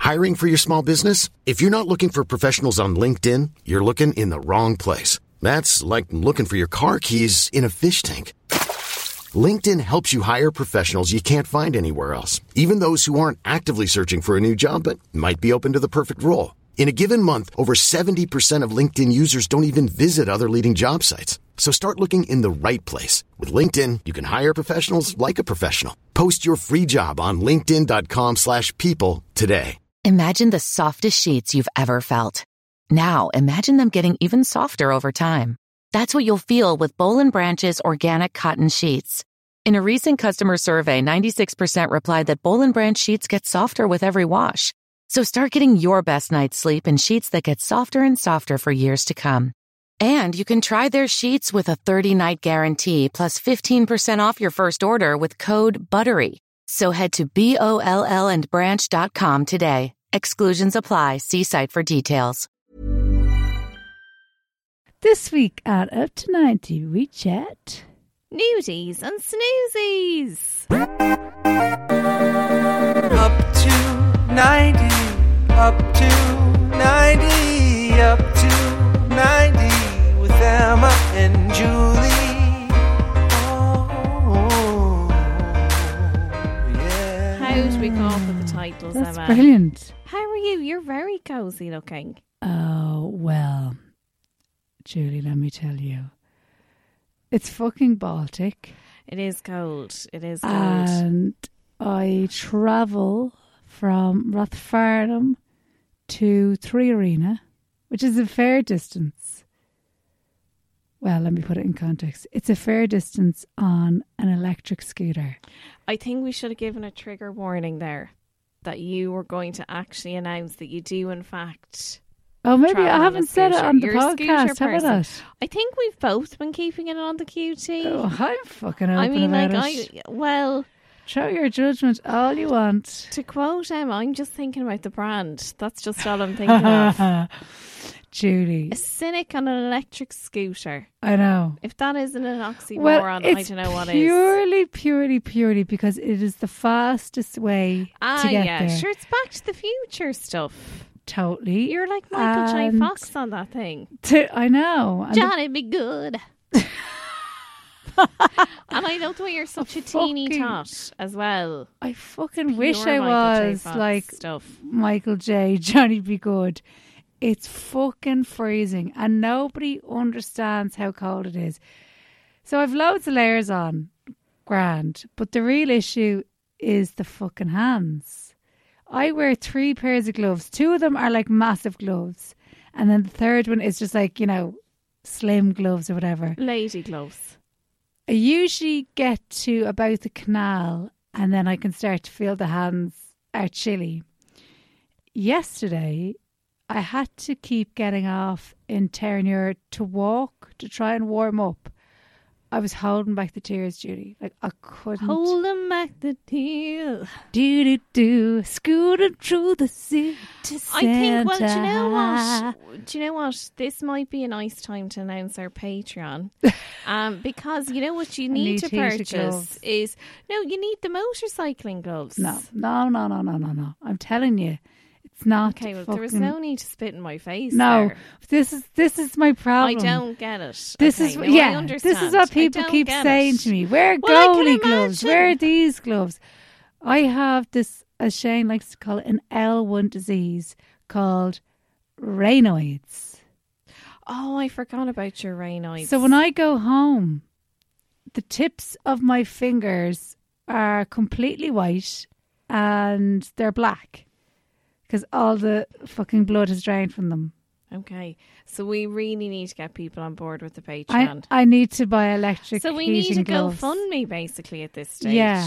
Hiring for your small business? If you're not looking for professionals on LinkedIn, you're looking in the wrong place. That's like looking for your car keys in a fish tank. LinkedIn helps you hire professionals you can't find anywhere else, even those who aren't actively searching for a new job but might be open to the perfect role. In a given month, over 70% of LinkedIn users don't even visit other leading job sites. So start looking in the right place. With LinkedIn, you can hire professionals like a professional. Post your free job on linkedin.com/people today. Imagine the softest sheets you've ever felt. Now, imagine them getting even softer over time. That's what you'll feel with Boll & Branch's organic cotton sheets. In a recent customer survey, 96% replied that Boll & Branch sheets get softer with every wash. So start getting your best night's sleep in sheets that get softer and softer for years to come. And you can try their sheets with a 30-night guarantee plus 15% off your first order with code BUTTERY. So head to BOLLandbranch.com today. Exclusions apply. See site for details. This week at Up to 90, we chat nudies and snoozies. Up to 90, up to 90, up to 90 with Emma and Julie. Oh, yeah. How do we come up with the titles, That's Emma? brilliant. How are you? You're very cozy looking. Oh, well, Julie, let me tell you. It's fucking Baltic. It is cold. It is cold. And I travel from Rathfarnham to Three Arena, which is a fair distance. Well, let me put it in context. It's a fair distance on an electric scooter. I think we should have given a trigger warning there that you were going to actually announce that you do, in fact... Oh, maybe travel I on a haven't said it scooter. on the You're a scooter podcast, have I person. not? I think we've both been keeping it on the QT. Oh, I'm fucking open I mean, about like, it. well... Throw your judgment all you want. To quote Emma, I'm just thinking about the brand. That's just all I'm thinking of. Julie. A cynic on an electric scooter. I know. If that isn't an oxymoron, Well, I it's don't know what is. purely because it is the fastest way to get there. Sure, it's Back to the Future stuff. Totally. You're like Michael J. And Fox on that thing. I know. And Johnny be good. And I know the way you're such a teeny tot as well. I fucking wish Pure I Michael J. was Fox like stuff. Michael J. Johnny Be Good. It's fucking freezing and nobody understands how cold it is. So I've loads of layers on. Grand. But the real issue is the fucking hands. I wear 3 pairs of gloves. 2 of them are like massive gloves. And then the third one is just like, slim gloves or whatever. Lady gloves. I usually get to about the canal and then I can start to feel the hands are chilly. Yesterday, I had to keep getting off in Terranure to walk, to try and warm up. I was holding back the tears, Judy. Like, I couldn't. Holding back the tears. Do, scooting through the city I think, well, do you know what? Do you know what? This might be a nice time to announce our Patreon. Because you know what you need to purchase is... No, you need the motorcycling gloves. No. I'm telling you. It's not. Okay, well, there was no need to spit in my face. No, there. this is my problem. I don't get it. This okay, is no, yeah. I understand. This is what people keep saying to me. Wear Well, goalie gloves. Wear these gloves. I have this, as Shane likes to call it, an L1 disease called Raynaud's. Oh, I forgot about your Raynaud's. So when I go home, the tips of my fingers are completely white and they're black. Because all the fucking blood has drained from them. Okay. So we really need to get people on board with the Patreon. I need to buy electric So we heating need to gloves. GoFundMe basically at this stage. Yeah.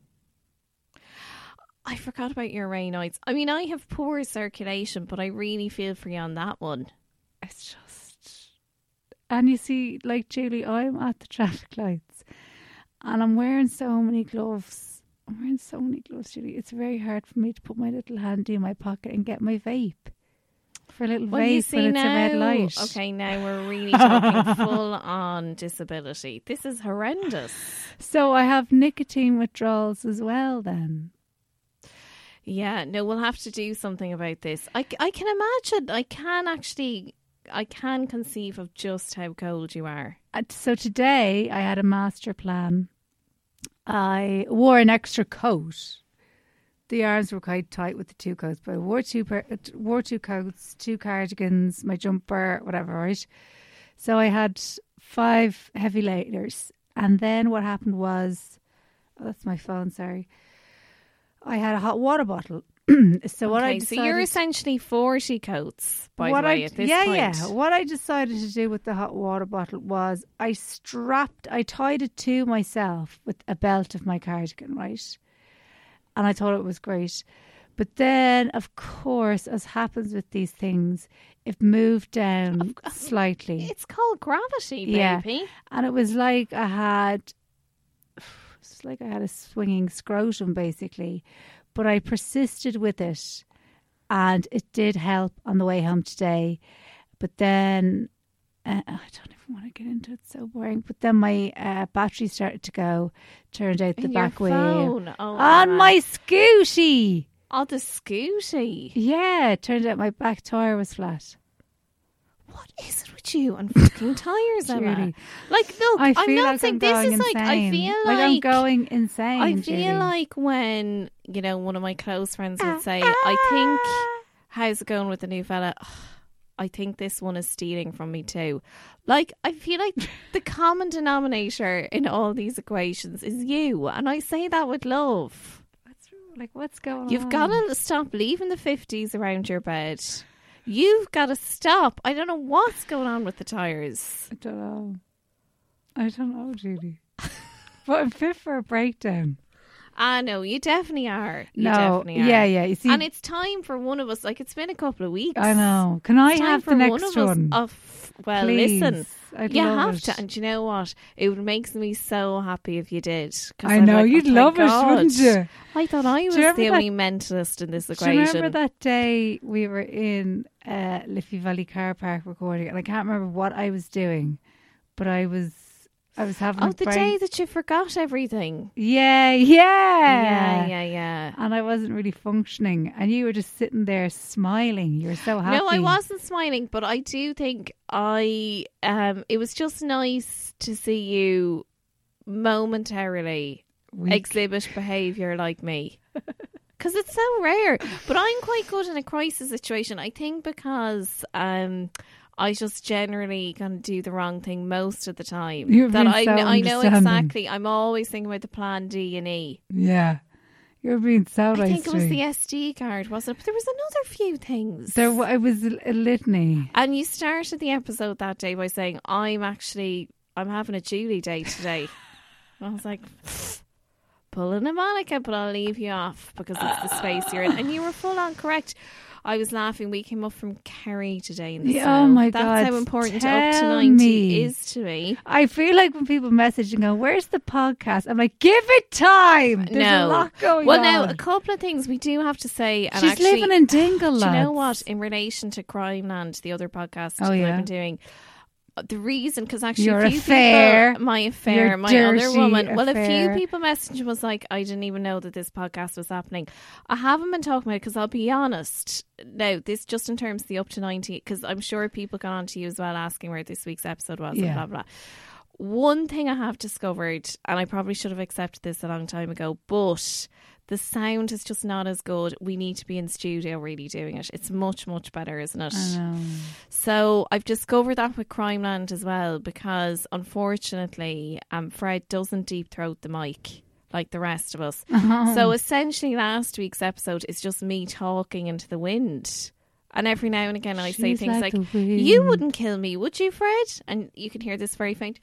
I forgot about your Raynaud's. I mean, I have poor circulation, but I really feel for you on that one. It's just... And you see, like, Julie, I'm at the traffic lights and I'm wearing so many gloves. Julie. It's very hard for me to put my little handy in my pocket and get my vape. For a little vape when it's a red light. Okay, now we're really talking full on disability. This is horrendous. So I have nicotine withdrawals as well then. Yeah, no, we'll have to do something about this. I can imagine. I can conceive of just how cold you are. So today I had a master plan. I wore an extra coat. The arms were quite tight with the two coats, but I wore two coats, 2 cardigans, my jumper, whatever, right? So I had 5 heavy layers. And then what happened was, that's my phone, sorry. I had a hot water bottle. So you're essentially 40 coats, by the way, at this point. Yeah. What I decided to do with the hot water bottle was I tied it to myself with a belt of my cardigan, right? And I thought it was great. But then, of course, as happens with these things, it moved down slightly. It's called gravity, baby. Yeah. And it was like I had a swinging scrotum, basically. But I persisted with it, and it did help on the way home today. But then, I don't even want to get into it, it's so boring. But then my battery started to go. Turned out the back wheel. On my scooty. Oh, the scooty. Yeah, it turned out my back tyre was flat. What is it with you and fucking tyres, Emma? Like, look, I'm not saying this is like, I feel like I'm going insane. I feel like when, you know, one of my close friends would say, I think, how's it going with the new fella? I think this one is stealing from me too. Like, I feel like the common denominator in all these equations is you. And I say that with love. What's going on? You've got to stop leaving the 50s around your bed. You've got to stop. I don't know what's going on with the tyres. I don't know, Judy. But I'm fit for a breakdown. No, you definitely are. Definitely are. Yeah. You see, and it's time for one of us. Like, it's been a couple of weeks. I know. Can I have the next one? Well, please. Listen. I'd you love have it. to. And you know what? It makes me so happy if you did. I know. You'd love it, wouldn't you? I thought I was the only mentalist in this equation. Do you remember that day we were in Liffey Valley Car Park recording? And I can't remember what I was doing, but I was having the day that you forgot everything. Yeah. And I wasn't really functioning. And you were just sitting there smiling. You were so happy. No, I wasn't smiling, but I do think it was just nice to see you momentarily exhibit behaviour like me. Because it's so rare. But I'm quite good in a crisis situation. I think because I just generally kind of do the wrong thing most of the time. I know exactly. I'm always thinking about the plan D and E. Yeah. You're being so nice. I think it was the SD card, wasn't it? But there was another few things. It was a litany. And you started the episode that day by saying, I'm having a Julie day today. I was like, pulling a Monica, but I'll leave you off because it's the space you're in. And you were full on correct. I was laughing. We came up from Kerry today in the cell. Oh my God. That's how important Up to 90 is to me. I feel like when people message and go, where's the podcast? I'm like, give it time. There's a lot going on. Well, now, a couple of things we do have to say. And she's living in Dingle, lads. Do you know what? In relation to Crimeland, the other podcast that I've been doing, the reason, because actually my other woman, well, a few people messaged was like, I didn't even know that this podcast was happening. I haven't been talking about it because I'll be honest. Now, this just in terms of the Up to 90, because I'm sure people got on to you as well asking where this week's episode was and blah, blah. One thing I have discovered, and I probably should have accepted this a long time ago, but the sound is just not as good. We need to be in studio really doing it. It's much, much better, isn't it? I know. So I've discovered that with Crimeland as well, because unfortunately Fred doesn't deep throat the mic like the rest of us. So essentially last week's episode is just me talking into the wind. And every now and again I say things like, you wouldn't kill me, would you, Fred? And you can hear this very faint.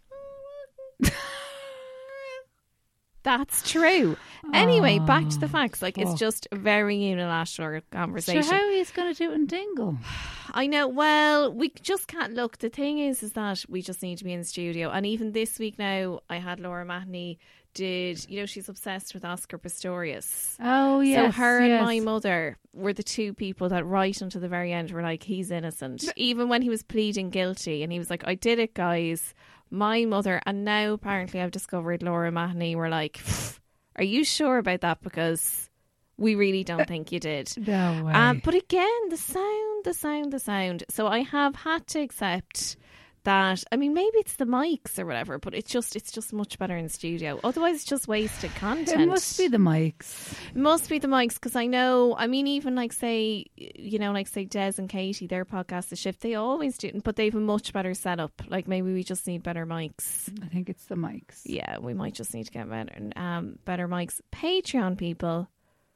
That's true. Anyway, back to the facts. Like, it's just a very unilateral conversation. So how are you going to do it in Dingle? I know. Well, we just can't. Look, the thing is that we just need to be in the studio. And even this week now, I had Laura Mahoney she's obsessed with Oscar Pistorius. Oh, yes. So her and my mother were the two people that right until the very end were like, he's innocent. Even when he was pleading guilty and he was like, I did it, guys. My mother, and now apparently I've discovered Laura Mahoney were like, are you sure about that? Because We really don't think you did. No way. But again, the sound. So I have had to accept that. I mean, maybe it's the mics or whatever, but it's just much better in the studio. Otherwise, it's just wasted content. It must be the mics. It must be the mics, because I know, I mean, even like say Des and Katie, their podcast, The Shift, they always do, but they have a much better setup. Like maybe we just need better mics. I think it's the mics. Yeah, we might just need to get better mics. Patreon people.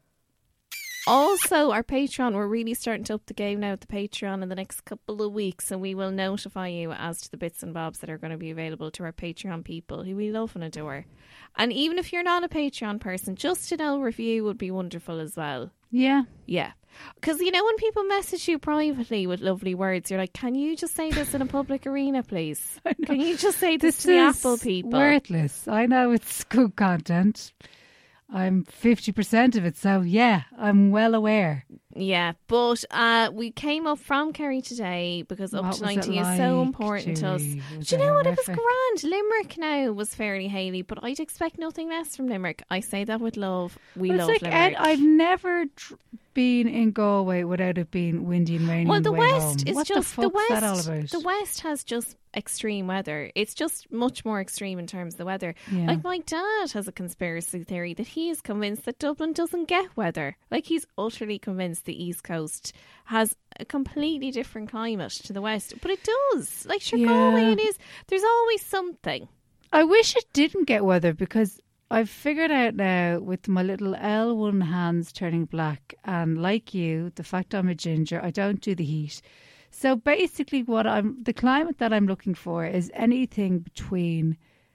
Also, our Patreon, we're really starting to up the game now at the Patreon in the next couple of weeks, and we will notify you as to the bits and bobs that are going to be available to our Patreon people who we love and adore. And even if you're not a Patreon person, just an old review would be wonderful as well. Yeah. Yeah. Because, you know, when people message you privately with lovely words, you're like, can you just say this in a public arena, please? Can you just say this to the Apple people? Worthless. I know it's good content. I'm 50% of it, so yeah, I'm well aware. Yeah, but we came up from Kerry today because Up to 90 is so important to us. Do you know what? It was grand. Limerick now was fairly haily, but I'd expect nothing less from Limerick. I say that with love. We love Limerick. Ed, I've never been in Galway without it being windy and rainy. Well, the West is what just the fuck's that all about? The West has just extreme weather. It's just much more extreme in terms of the weather. Yeah. Like my dad has a conspiracy theory that he is convinced that Dublin doesn't get weather. Like he's utterly convinced the East Coast has a completely different climate to the West, but it does. Like Galway, it is. There's always something. I wish it didn't get weather, because I've figured out now with my little L1 hands turning black, and like you, the fact I'm a ginger, I don't do the heat. So basically the climate that I'm looking for is anything between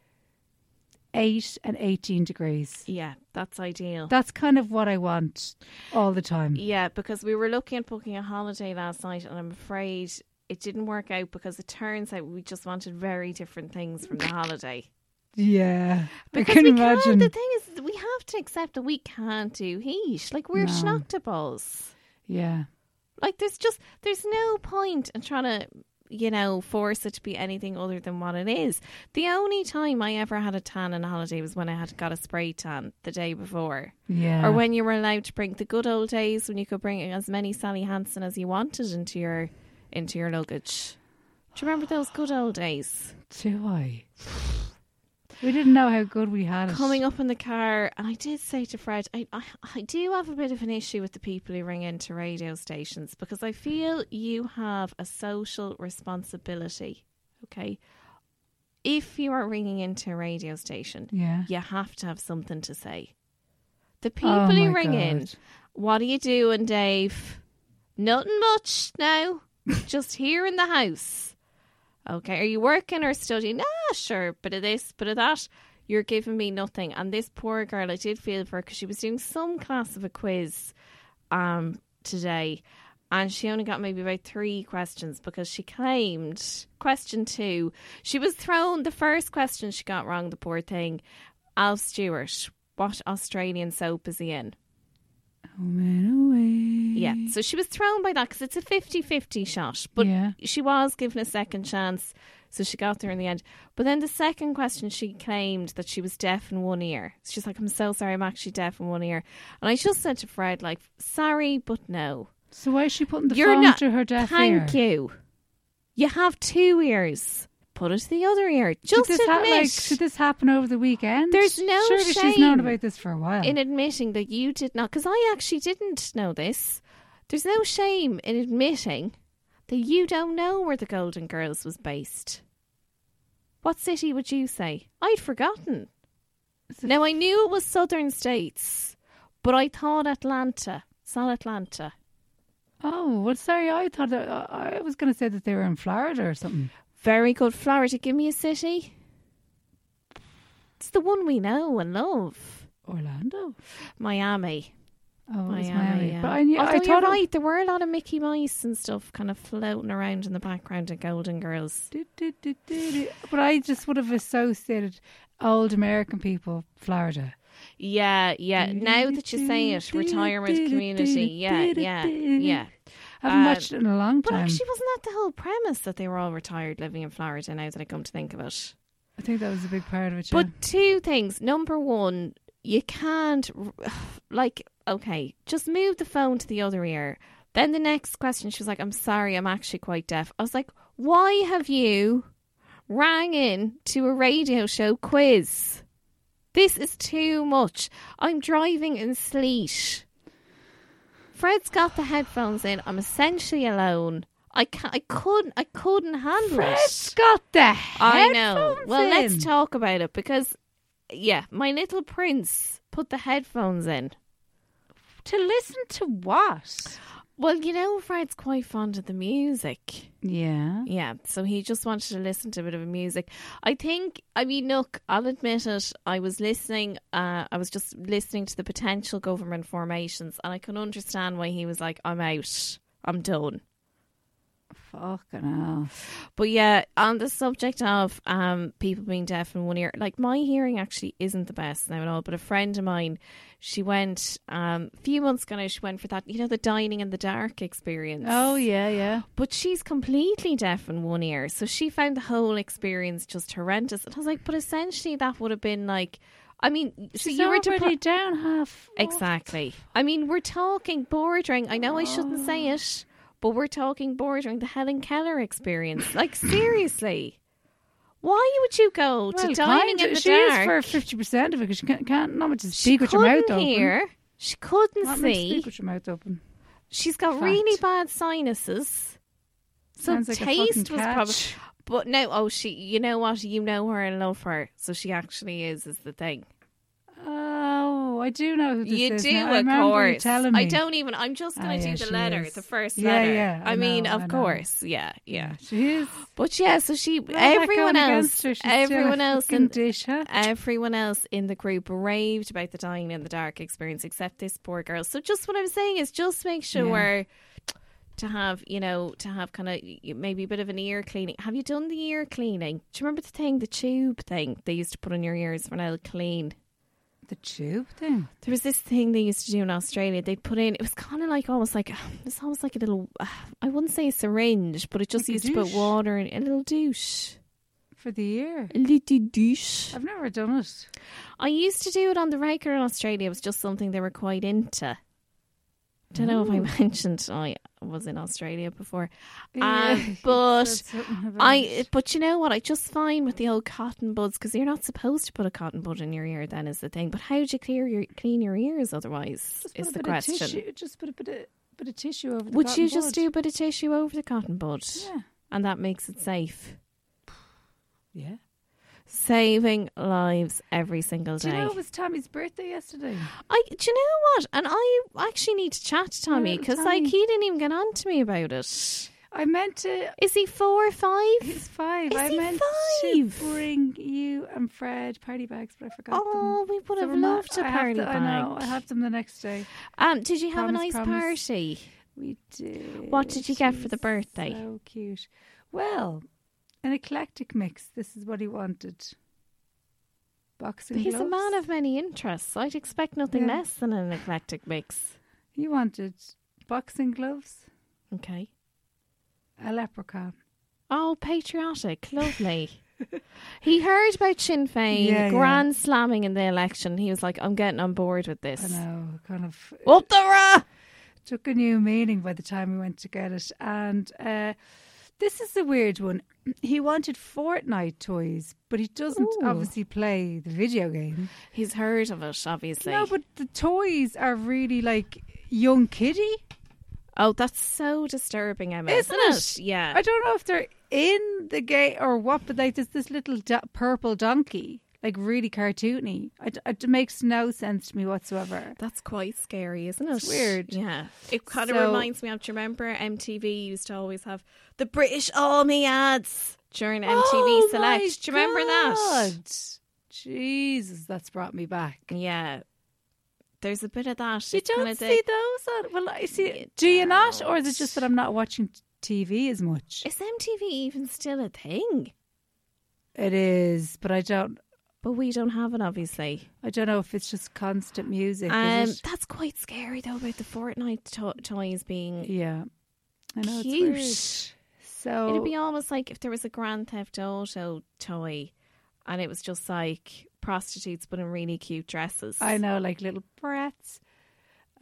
8 and 18 degrees. Yeah, that's ideal. That's kind of what I want all the time. Yeah, because we were looking at booking a holiday last night, and I'm afraid it didn't work out because it turns out we just wanted very different things from the holiday. Yeah, because I can imagine. The thing is, we have to accept that we can't do heat. Like, we're schnocktables. Yeah. Like, there's no point in trying to, you know, force it to be anything other than what it is. The only time I ever had a tan on a holiday was when I had got a spray tan the day before. Yeah. Or when you were allowed to bring the good old days when you could bring as many Sally Hansen as you wanted into your luggage. Do you remember those good old days? Do I? We didn't know how good we had it. Coming up in the car, and I did say to Fred, I do have a bit of an issue with the people who ring into radio stations, because I feel you have a social responsibility, okay? If you are ringing into a radio station, you have to have something to say. The people who ring in, what are you doing, Dave? Nothing much now, just here in the house. Okay, are you working or studying? Sure, bit of this, bit of that. You're giving me nothing. And this poor girl, I did feel for her because she was doing some class of a quiz today, and she only got maybe about 3 questions because she claimed, question 2, she was thrown, the first question she got wrong, the poor thing. Al Stewart, what Australian soap is he in? Yeah, so she was thrown by that because it's a 50-50 shot. But she was given a second chance, so she got there in the end. But then the second question, she claimed that she was deaf in one ear. She's like, I'm so sorry, I'm actually deaf in one ear. And I just said to Fred, like, sorry, but no. So why is she putting the phone to her deaf ear? Thank you. You have 2 ears. Put it to the other ear. Just admit. Should this happen over the weekend? There's no Surely shame she's known about this for a while. in admitting that you did not, because I actually didn't know this. There's no shame in admitting that you don't know where the Golden Girls was based. What city would you say? I'd forgotten. Now, I knew it was southern states, but I thought Atlanta. It's not Atlanta. Oh, well, sorry, I thought I was going to say that they were in Florida or something. Very good. Florida. Give me a city. It's the one we know and love. Orlando? Miami. Oh, Miami. Yeah. But I thought you're right. There were a lot of Mickey Mouse and stuff kind of floating around in the background of Golden Girls. But I just would have associated old American people, Florida. Yeah. Now that you say it, retirement community. Yeah. I haven't watched it in a long time. But actually, wasn't that the whole premise, that they were all retired living in Florida, now that I come to think of it? I think that was a big part of it, yeah. But 2 things. Number 1, you can't, like, okay, just move the phone to the other ear. Then the next question, she was like, I'm sorry, I'm actually quite deaf. I was like, why have you rang in to a radio show quiz? This is too much. I'm driving in sleet. Fred's got the headphones in. I'm essentially alone. I couldn't handle it. Fred's got the headphones I know. Well, in. let's talk about it because, yeah, my little prince put the headphones in. To listen to what? Well, you know, Fred's quite fond of the music. Yeah. Yeah, so he just wanted to listen to a bit of music. I mean, look, I'll admit it. I was listening, I was just listening to the potential government formations, and I can understand why he was like, I'm out. I'm done. Fucking hell. But yeah, on the subject of people being deaf in one ear, like my hearing actually isn't the best now at all. But a friend of mine, she went a few months ago now, she went for that, you know, the dining in the dark experience. Oh, yeah, yeah. But she's completely deaf in one ear. So she found the whole experience just horrendous. And I was like, but essentially that would have been like, I mean, so She's you were already down half. Exactly. I mean, we're talking bordering. I know I shouldn't say it, but we're talking bordering the Helen Keller experience. Like, seriously. Why would you go to dining in the she dark? She is for 50% of it because she can't not meant to speak with your mouth open. Hear. She couldn't Not meant to see. speak with your mouth open. She's got really bad sinuses. So Sounds like a taste fucking was catch. probably... But no, you know what? You know her and love her. So she actually is the thing. Oh, I do know who this You is. do, now. I of remember you course. telling me. I don't even. I'm just going to yeah, do the she letter, is. the first Yeah, letter. yeah, I mean, know, of I know. course, yeah. She is. But yeah, so Everyone else, everyone else in dish, huh? everyone else in the group raved about the dying in the dark experience, except this poor girl. So just what I'm saying is, just make sure to have kind of maybe a bit of an ear cleaning. Have you done the ear cleaning? Do you remember the tube thing they used to put on your ears for now clean? The tube thing. There was this thing they used to do in Australia. They'd put in, it was kind of like almost like a little, I wouldn't say a syringe, but it just Like a used to put douche? water in, a little douche. For the ear. A little douche. I've never done it. I used to do it on the regular in Australia. It was just something they were quite into. Don't know if I mentioned I was in Australia before, Yeah, but but but you know what? I just find with the old cotton buds, because you're not supposed to put a cotton bud in your ear. Then is the thing. But how do you clean your ears otherwise? Is the question. Just put a bit of tissue over. The Would cotton you just bud. do a bit of tissue over the cotton bud? Yeah. And that makes it safe. Yeah. Saving lives every single day. Do you know it was Tommy's birthday yesterday? Do you know what? And I actually need to chat to Tommy because Tommy. he didn't even get on to me about it. I meant to. Is he 4 or 5? He's 5. Is I he meant 5? to bring you and Fred party bags, but I forgot them. Oh, we would So have we're not- loved a I have party to- bag. I know. I have them the next day. Did you have a nice Promise. party? We did. What did you get for the She's birthday? So cute. Well, an eclectic mix. This is what he wanted. Boxing He's gloves. a man of many interests. I'd expect nothing Yeah. less than an eclectic mix. He wanted boxing gloves, Okay. a leprechaun. Oh, patriotic. Lovely. He heard about Sinn Féin Yeah, grand slamming in the election. He was like, I'm getting on board with this. I know, kind of Up the ra! took a new meaning by the time we went to get it. And this is a weird one. He wanted Fortnite toys, but he doesn't Ooh. obviously play the video game. He's heard of it, obviously. No, but the toys are really like young kiddie. Oh, that's so disturbing, Emma. Isn't it? it? Yeah. I don't know if they're in the game or what, but like there's this little purple donkey, like really cartoony. It makes no sense to me whatsoever. That's quite scary, isn't it? It's weird. Yeah. It kind of So- reminds me of, do you remember MTV used to always have the British Army ads during MTV Oh Select? my Do you remember that? God. Jesus, that's brought me back. Yeah. There's a bit of that. You It's don't kinda see those on. Well, I see. You Do you not, or is it don't. just that I'm not watching TV as much? Is MTV even still a thing? It is, but I don't. But we don't have it, obviously. I don't know if it's just constant music. Is it? That's quite scary, though, about the Fortnite toys being Yeah, I know cute. it's weird. So It'd be almost like if there was a Grand Theft Auto toy and it was just like prostitutes but in really cute dresses. I know, like little brats.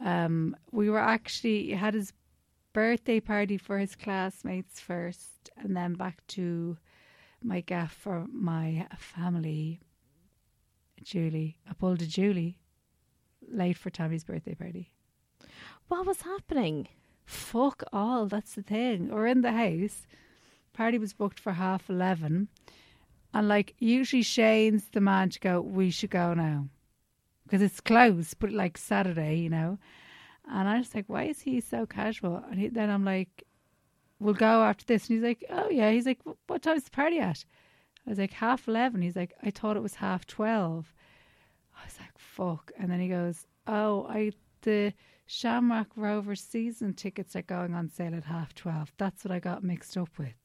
We were actually, he had his birthday party for his classmates first, and then back to my gaff for my family. Julie, I pulled a Julie late for Tammy's birthday party. What was happening? Fuck all, that's the thing. We're in the house. Party was booked for 11:30. And like, usually Shane's the man to go, we should go now. Because it's closed, but like Saturday, you know. And I was like, why is he so casual? And then I'm like, we'll go after this. And he's like, oh yeah. He's like, what time's the party at? I was like, 11:30. He's like, I thought it was 12:30. I was like, fuck. And then he goes, oh, the Shamrock Rovers season tickets are going on sale at 12:30. That's what I got mixed up with.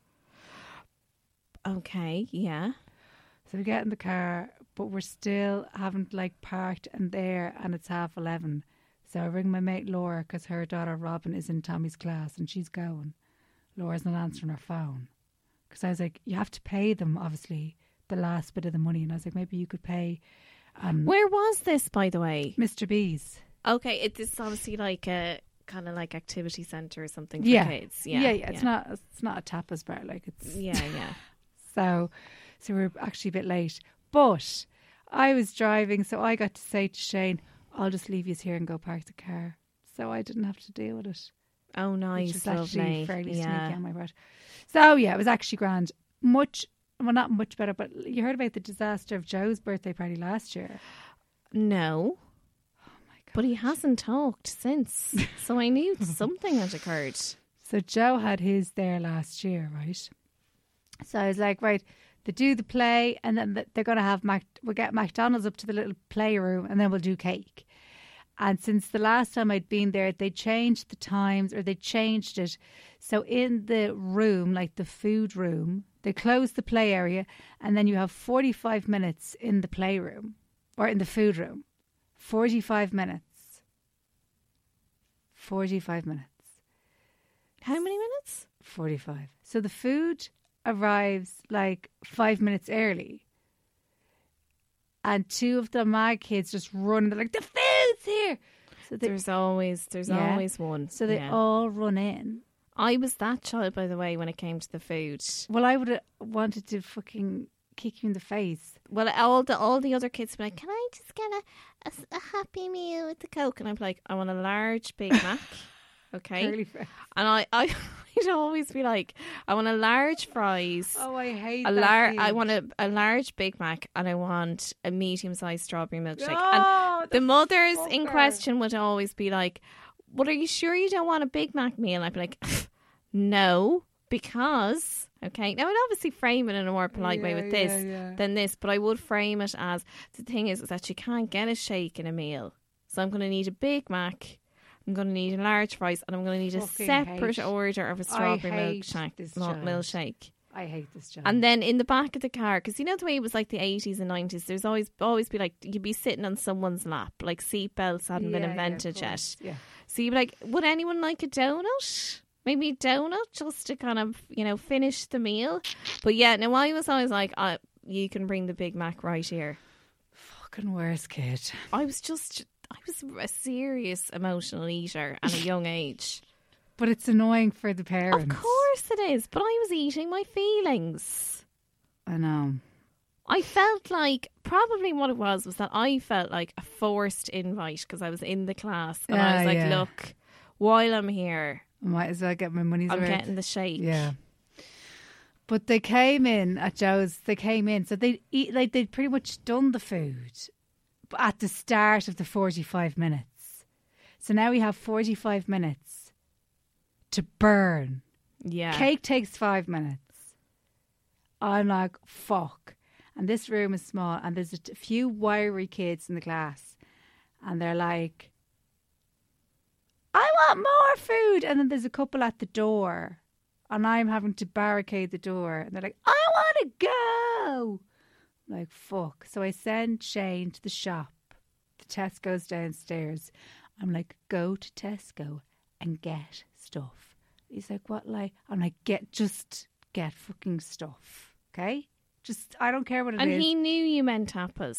Okay, yeah. So we get in the car, but we're still haven't like parked and there, and it's 11:30. So I ring my mate Laura because her daughter Robin is in Tommy's class and she's going. Laura's not answering her phone because I was like, you have to pay them obviously the last bit of the money, and I was like, maybe you could pay. Where was this, by the way? Mr. B's. Okay, it's obviously like a kind of like activity centre or something for kids. Yeah. It's not a tapas bar, like it's yeah. So we're actually a bit late. But I was driving, so I got to say to Shane, I'll just leave you here and go park the car. So I didn't have to deal with it. Oh, nice. Which was actually lovely. fairly sneaky on my part. So yeah, it was actually grand. Not much better, but you heard about the disaster of Joe's birthday party last year. No. Oh my God. But he hasn't talked since. So I knew something had occurred. So Joe had his there last year, right? So I was like, right, they do the play, and then they're going to have we'll get McDonald's up to the little playroom, and then we'll do cake. And since the last time I'd been there, they changed the times, or they changed it. So in the room, like the food room, they closed the play area, and then you have 45 minutes in the playroom or in the food room. 45 minutes. 45 minutes. How many minutes? 45. So the food arrives like 5 minutes early. And two of the mad kids just run. They're like, the food's here. So there's always one. So they all run in. I was that child, by the way, when it came to the food. Well, I would have wanted to fucking kick you in the face. Well, all the other kids would be like, can I just get a Happy Meal with the Coke? And I'm like, I want a large Big Mac. Okay. And I'd always be like, I want a large fries. Oh, I hate I want a large Big Mac, and I want a medium-sized strawberry milkshake. Oh, and the mothers in question would always be like, well, are you sure you don't want a Big Mac meal? And I'd be like, no, because... Okay, now I'd obviously frame it in a more polite way with this than this, but I would frame it as, the thing is that you can't get a shake in a meal. So I'm going to need a Big Mac, I'm going to need a large fries, and I'm going to need a separate order of a strawberry milkshake. I hate this job. And then in the back of the car, because you know the way it was like the 80s and 90s, there's always be like, you'd be sitting on someone's lap, like seatbelts hadn't been invented yet. Yeah. So you'd be like, would anyone like a donut? Maybe a donut just to kind of, finish the meal. But yeah, now I was always like, you can bring the Big Mac right here. Fucking worst kid. I was a serious emotional eater at a young age. But it's annoying for the parents. Of course it is. But I was eating my feelings. I know. I felt like, probably what it was that I felt like a forced invite because I was in the class. And I was like, look, while I'm here... I might as well get my money's worth. I'm getting the shake. Yeah. But they came in at Joe's. They came in. So they'd eat, like they'd pretty much done the food at the start of the 45 minutes. So now we have 45 minutes to burn. Yeah. Cake takes 5 minutes. I'm like, fuck. And this room is small. And there's a few wiry kids in the class. And they're like... I want more food. And then there's a couple at the door and I'm having to barricade the door. And they're like, I want to go. I'm like, fuck. So I send Shane to the shop. The Tesco's downstairs. I'm like, go to Tesco and get stuff. He's like, what? Like, I'm like, just get fucking stuff. Okay? Just, I don't care what it is. And he knew you meant tapas.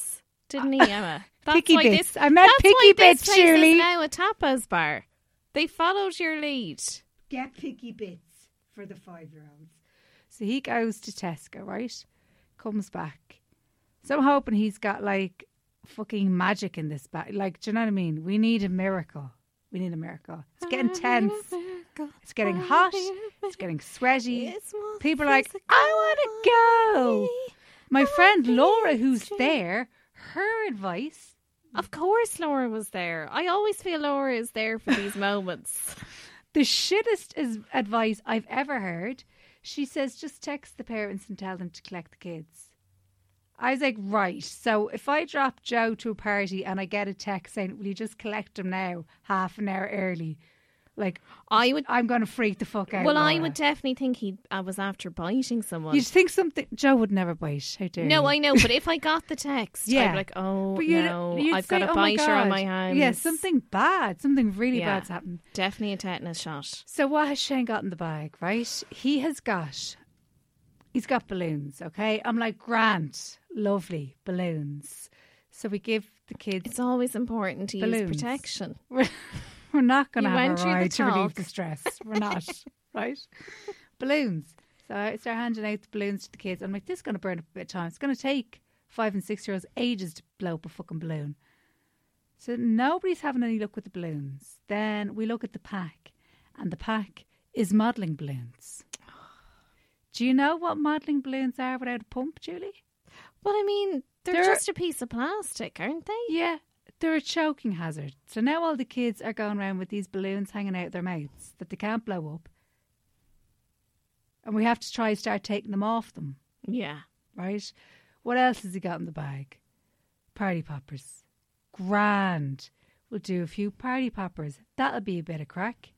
didn't he, Emma? Picky Bits. I meant Picky Bits, Julie. This place is now a tapas bar. They followed your lead. Get Picky Bits for the 5-year-olds. So he goes to Tesco, right? Comes back. So I'm hoping he's got like fucking magic in this bag. Like, do you know what I mean? We need a miracle. We need a miracle. It's getting tense. It's getting hot. It's getting sweaty. People are like, I want to go. My friend Laura, who's there, her advice. Of course Laura was there. I always feel Laura is there for these moments. The shittest advice I've ever heard. She says, just text the parents and tell them to collect the kids. I was like, right. So if I drop Joe to a party and I get a text saying, will you just collect him now, half an hour early? Like, I'm going to freak the fuck out. Well, Laura. I would definitely think I was after biting someone. You'd think something. Joe would never bite. How dare you? No, I know. But if I got the text, I'd be like, I've got a biter on my hands. Yeah, something bad. Something really bad's happened. Definitely a tetanus shot. So what has Shane got in the bag, right? He's got balloons, okay? I'm like, Grant, lovely, balloons. So we give the kids It's always important to balloons. use protection. We're not going to have a ride the to relieve talk. the stress. We're not, right? Balloons. So I start handing out the balloons to the kids. I'm like, this is going to burn up a bit of time. It's going to take 5 and 6 year olds ages to blow up a fucking balloon. So nobody's having any luck with the balloons. Then we look at the pack, and the pack is modelling balloons. Do you know what modelling balloons are without a pump, Julie? Well, I mean, they're just a piece of plastic, aren't they? Yeah. They're a choking hazard. So now all the kids are going around with these balloons hanging out their mouths that they can't blow up. And we have to try and start taking them off them. Yeah. Right? What else has he got in the bag? Party poppers. Grand. We'll do a few party poppers. That'll be a bit of crack.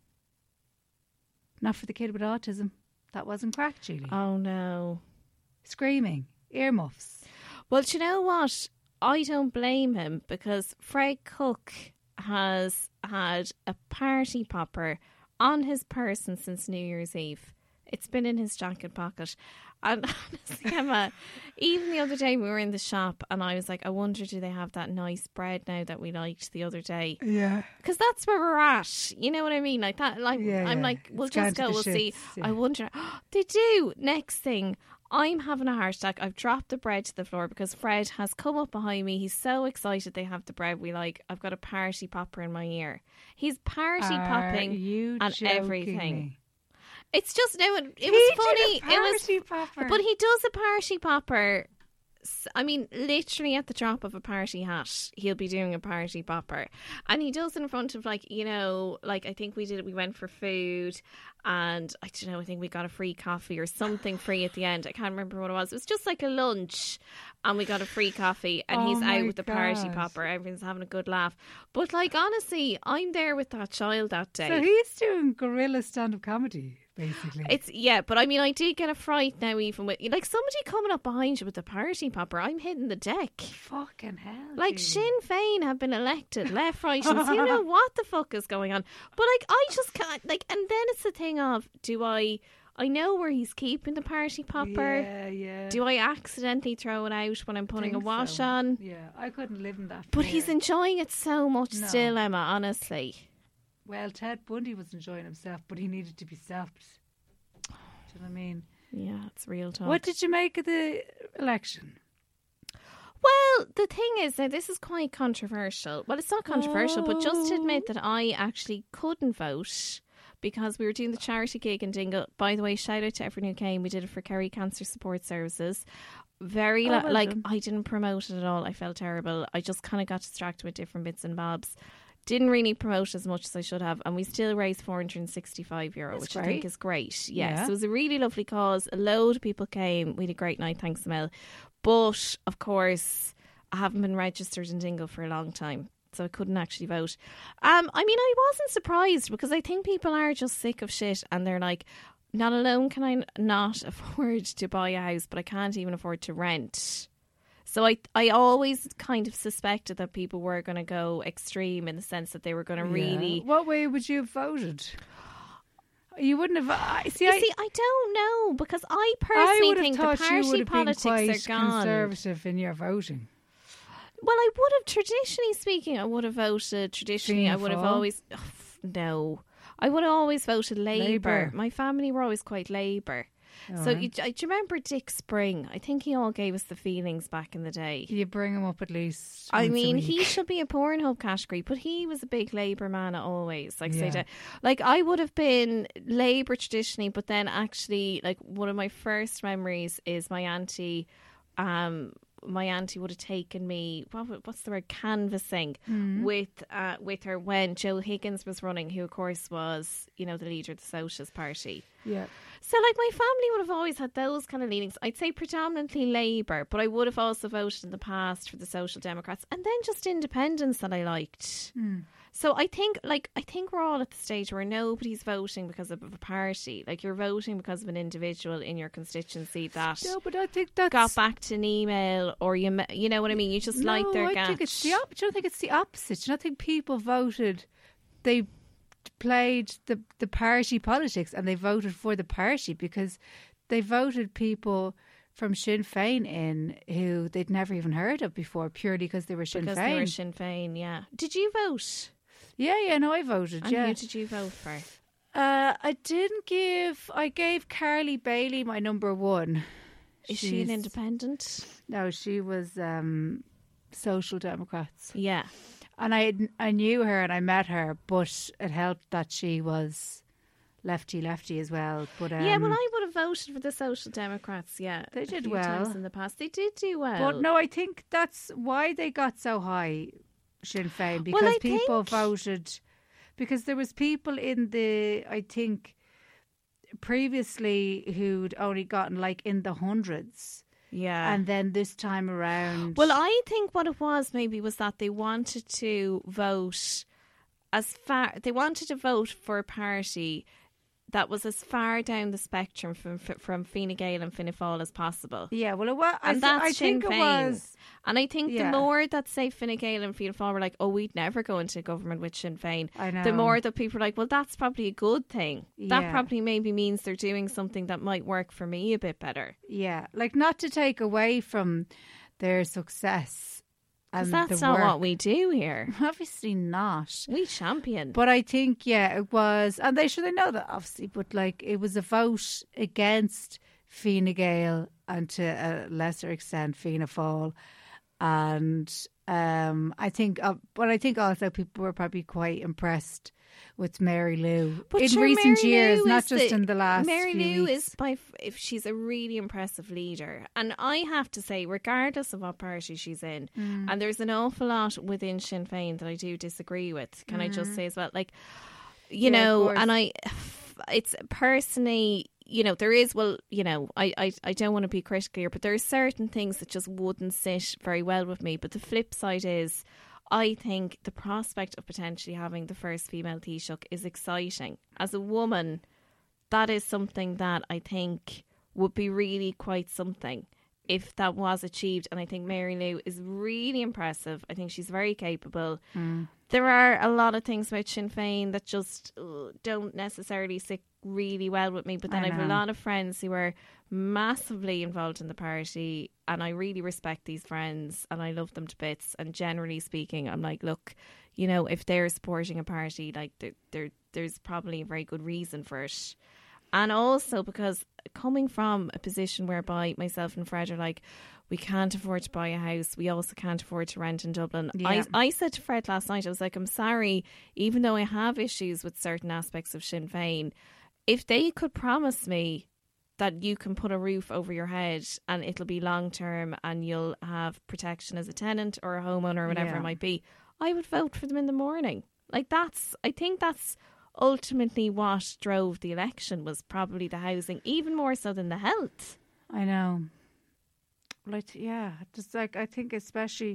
Not for the kid with autism. That wasn't crack, Julie. Oh, no. Screaming. Earmuffs. Well, do you know what? I don't blame him because Fred Cook has had a party popper on his person since New Year's Eve. It's been in his jacket pocket. And honestly, Emma, even the other day we were in the shop and I was like, I wonder, do they have that nice bread now that we liked the other day? Yeah. Because that's where we're at. You know what I mean? Like that. Like I'm like, we'll just go, we'll see. Yeah. I wonder. They do. Next thing. I'm having a heart attack. I've dropped the bread to the floor because Fred has come up behind me. He's so excited they have the bread we like. I've got a party popper in my ear. He's party popping and everything. Me? It's just, no, it was funny. It was popper. But he does a party popper. I mean, literally at the drop of a party hat, he'll be doing a party popper. And he does in front of, like, you know, like I think we went for food and I don't know, I think we got a free coffee or something free at the end. I can't remember what it was. It was just like a lunch and we got a free coffee and he's out with the party popper. Everyone's having a good laugh. But like, honestly, I'm there with that child that day. So he's doing guerrilla stand-up comedy. Basically. But I mean, I did get a fright now even with, like, somebody coming up behind you with the party popper. I'm hitting the deck. Fucking hell. Like, Sinn Féin have been elected left, right, and so you know what the fuck is going on. But like, I just can't, like, and then it's the thing of, I know where he's keeping the party popper. Yeah. Do I accidentally throw it out when I'm putting a wash on? Yeah, I couldn't live in that. But he's enjoying it so much still, Emma, honestly. Well, Ted Bundy was enjoying himself, but he needed to be stopped. Do you know what I mean? Yeah, it's real talk. What did you make of the election? Well, the thing is, now this is quite controversial. Well, it's not controversial, but just to admit that I actually couldn't vote because we were doing the charity gig in Dingle. By the way, shout out to everyone who came. We did it for Kerry Cancer Support Services. I didn't promote it at all. I felt terrible. I just kind of got distracted with different bits and bobs. Didn't really promote as much as I should have, and we still raised €465, which I think is great. Yes, it was a really lovely cause. A load of people came. We had a great night, thanks Mel. But of course, I haven't been registered in Dingle for a long time, so I couldn't actually vote. I mean, I wasn't surprised because I think people are just sick of shit, and they're like, not alone can I not afford to buy a house, but I can't even afford to rent. So I always kind of suspected that people were going to go extreme in the sense that they were going to really... What way would you have voted? You wouldn't have... I don't know, because I personally think the party you would have politics been quite are gone. conservative in your voting. Well, I would have, traditionally speaking, I would have voted, Fianna I would have Fáil? always, no. I would have always voted Labour. Labour. My family were always quite Labour. So do you remember Dick Spring? I think he all gave us the feelings back in the day. You bring him up at least. I once a mean, week. he should be a Pornhub category, but he was a big Labour man always. Like, Yeah. say, like I would have been Labour traditionally, but then actually, like one of my first memories is my auntie. My auntie would have taken me, what's the word, canvassing with her when Joe Higgins was running, who of course was, you know, the leader of the Socialist Party. Yeah. So, like, my family would have always had those kind of leanings. I'd say predominantly Labour, but I would have also voted in the past for the Social Democrats, and then just independents that I liked. So I think we're all at the stage where nobody's voting because of a party. Like, you're voting because of an individual in your constituency that No, but I think that's... got back to an email, or you know what I mean. You just like their I gat. think it's the opposite. I don't think it's the opposite. I don't think people voted. They played the party politics and they voted for the party because they voted people from Sinn Féin in who they'd never even heard of before, purely because they were Sinn Because Féin. they were Sinn Féin, yeah. Did you vote? Yeah, no, I voted. And yeah. who did you vote for? I gave Carly Bailey my number one. Is she an independent? No, she was Social Democrats. Yeah. And I knew her and I met her, but it helped that she was lefty as well. But yeah, well, I would have voted for the Social Democrats. Yeah, they did a few well times in the past. They did do well. But no, I think that's why they got so high, Sinn Féin, because people voted. Because there was people in I think, previously who'd only gotten like in the hundreds. Yeah. And then this time around... Well, I think what it was maybe was that they wanted to vote they wanted to vote for a party that was as far down the spectrum from Fine Gael and Fianna Fáil as possible. Yeah, well, it was... And I think it was... And I think yeah. the more that, say, Fine Gael and Fianna Fáil were like, oh, we'd never go into government with Sinn Féin, I know. the more that people are like, well, that's probably a good thing. Yeah. That probably maybe means they're doing something that might work for me a bit better. Yeah, like not to take away from their success. Because that's not what we do here. Obviously not. We champion. But I think, yeah, it was, and they know that obviously, but like it was a vote against Fine Gael and to a lesser extent Fianna Fáil. And I think also people were probably quite impressed with Mary Lou in recent years, not just in the last Mary few Lou weeks. if she's a really impressive leader. And I have to say, regardless of what party she's in, and there's an awful lot within Sinn Féin that I do disagree with, can I just say as well? Like, you know, and it's personally... You know, there is, well, you know, I don't want to be critical here, but there are certain things that just wouldn't sit very well with me. But the flip side is, I think the prospect of potentially having the first female Taoiseach is exciting. As a woman, that is something that I think would be really quite something if that was achieved. And I think Mary Lou is really impressive. I think she's very capable. There are a lot of things about Sinn Féin that just don't necessarily sit really well with me, but then I have a lot of friends who are massively involved in the party, and I really respect these friends and I love them to bits. And generally speaking, I'm like, look, you know, if they're supporting a party, like there's probably a very good reason for it. And also because coming from a position whereby myself and Fred are like, we can't afford to buy a house, we also can't afford to rent in Dublin. Yeah. I said to Fred last night, I was like, I'm sorry, even though I have issues with certain aspects of Sinn Féin, if they could promise me that you can put a roof over your head and it'll be long term and you'll have protection as a tenant or a homeowner or whatever it might be, I would vote for them in the morning. Like I think that's ultimately what drove the election, was probably the housing, even more so than the health. I know. Like, yeah, just like, I think especially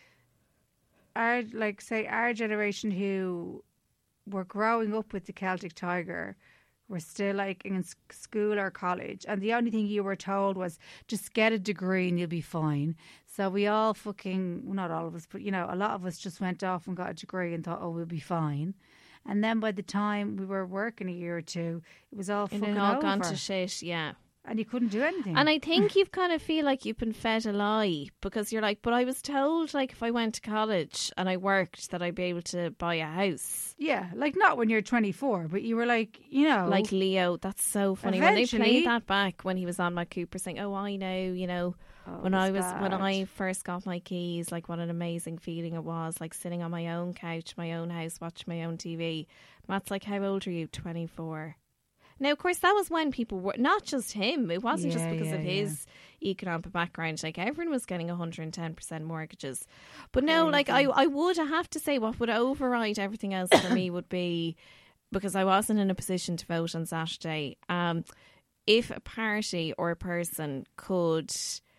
our generation who were growing up with the Celtic Tiger were still like in school or college, and the only thing you were told was just get a degree and you'll be fine. So we all not all of us, but you know, a lot of us just went off and got a degree and thought, oh, we'll be fine. And then by the time we were working a year or two, it was all fucking over. Gone to shit, yeah. And you couldn't do anything. And I think you kind of feel like you've been fed a lie because you're like, but I was told like if I went to college and I worked that I'd be able to buy a house. Yeah, like not when you're 24, but you were like, you know. Like Leo, that's so funny. When they played that back when he was on Matt Cooper saying, oh, I know, you know, when I first got my keys, like what an amazing feeling it was, like sitting on my own couch, my own house, watching my own TV. Matt's like, how old are you? 24. Now, of course, that was when people were, not just him, it wasn't just because of his economic background. Like, everyone was getting 110% mortgages. But no, like, I would have to say what would override everything else for me would be, because I wasn't in a position to vote on Saturday, if a party or a person could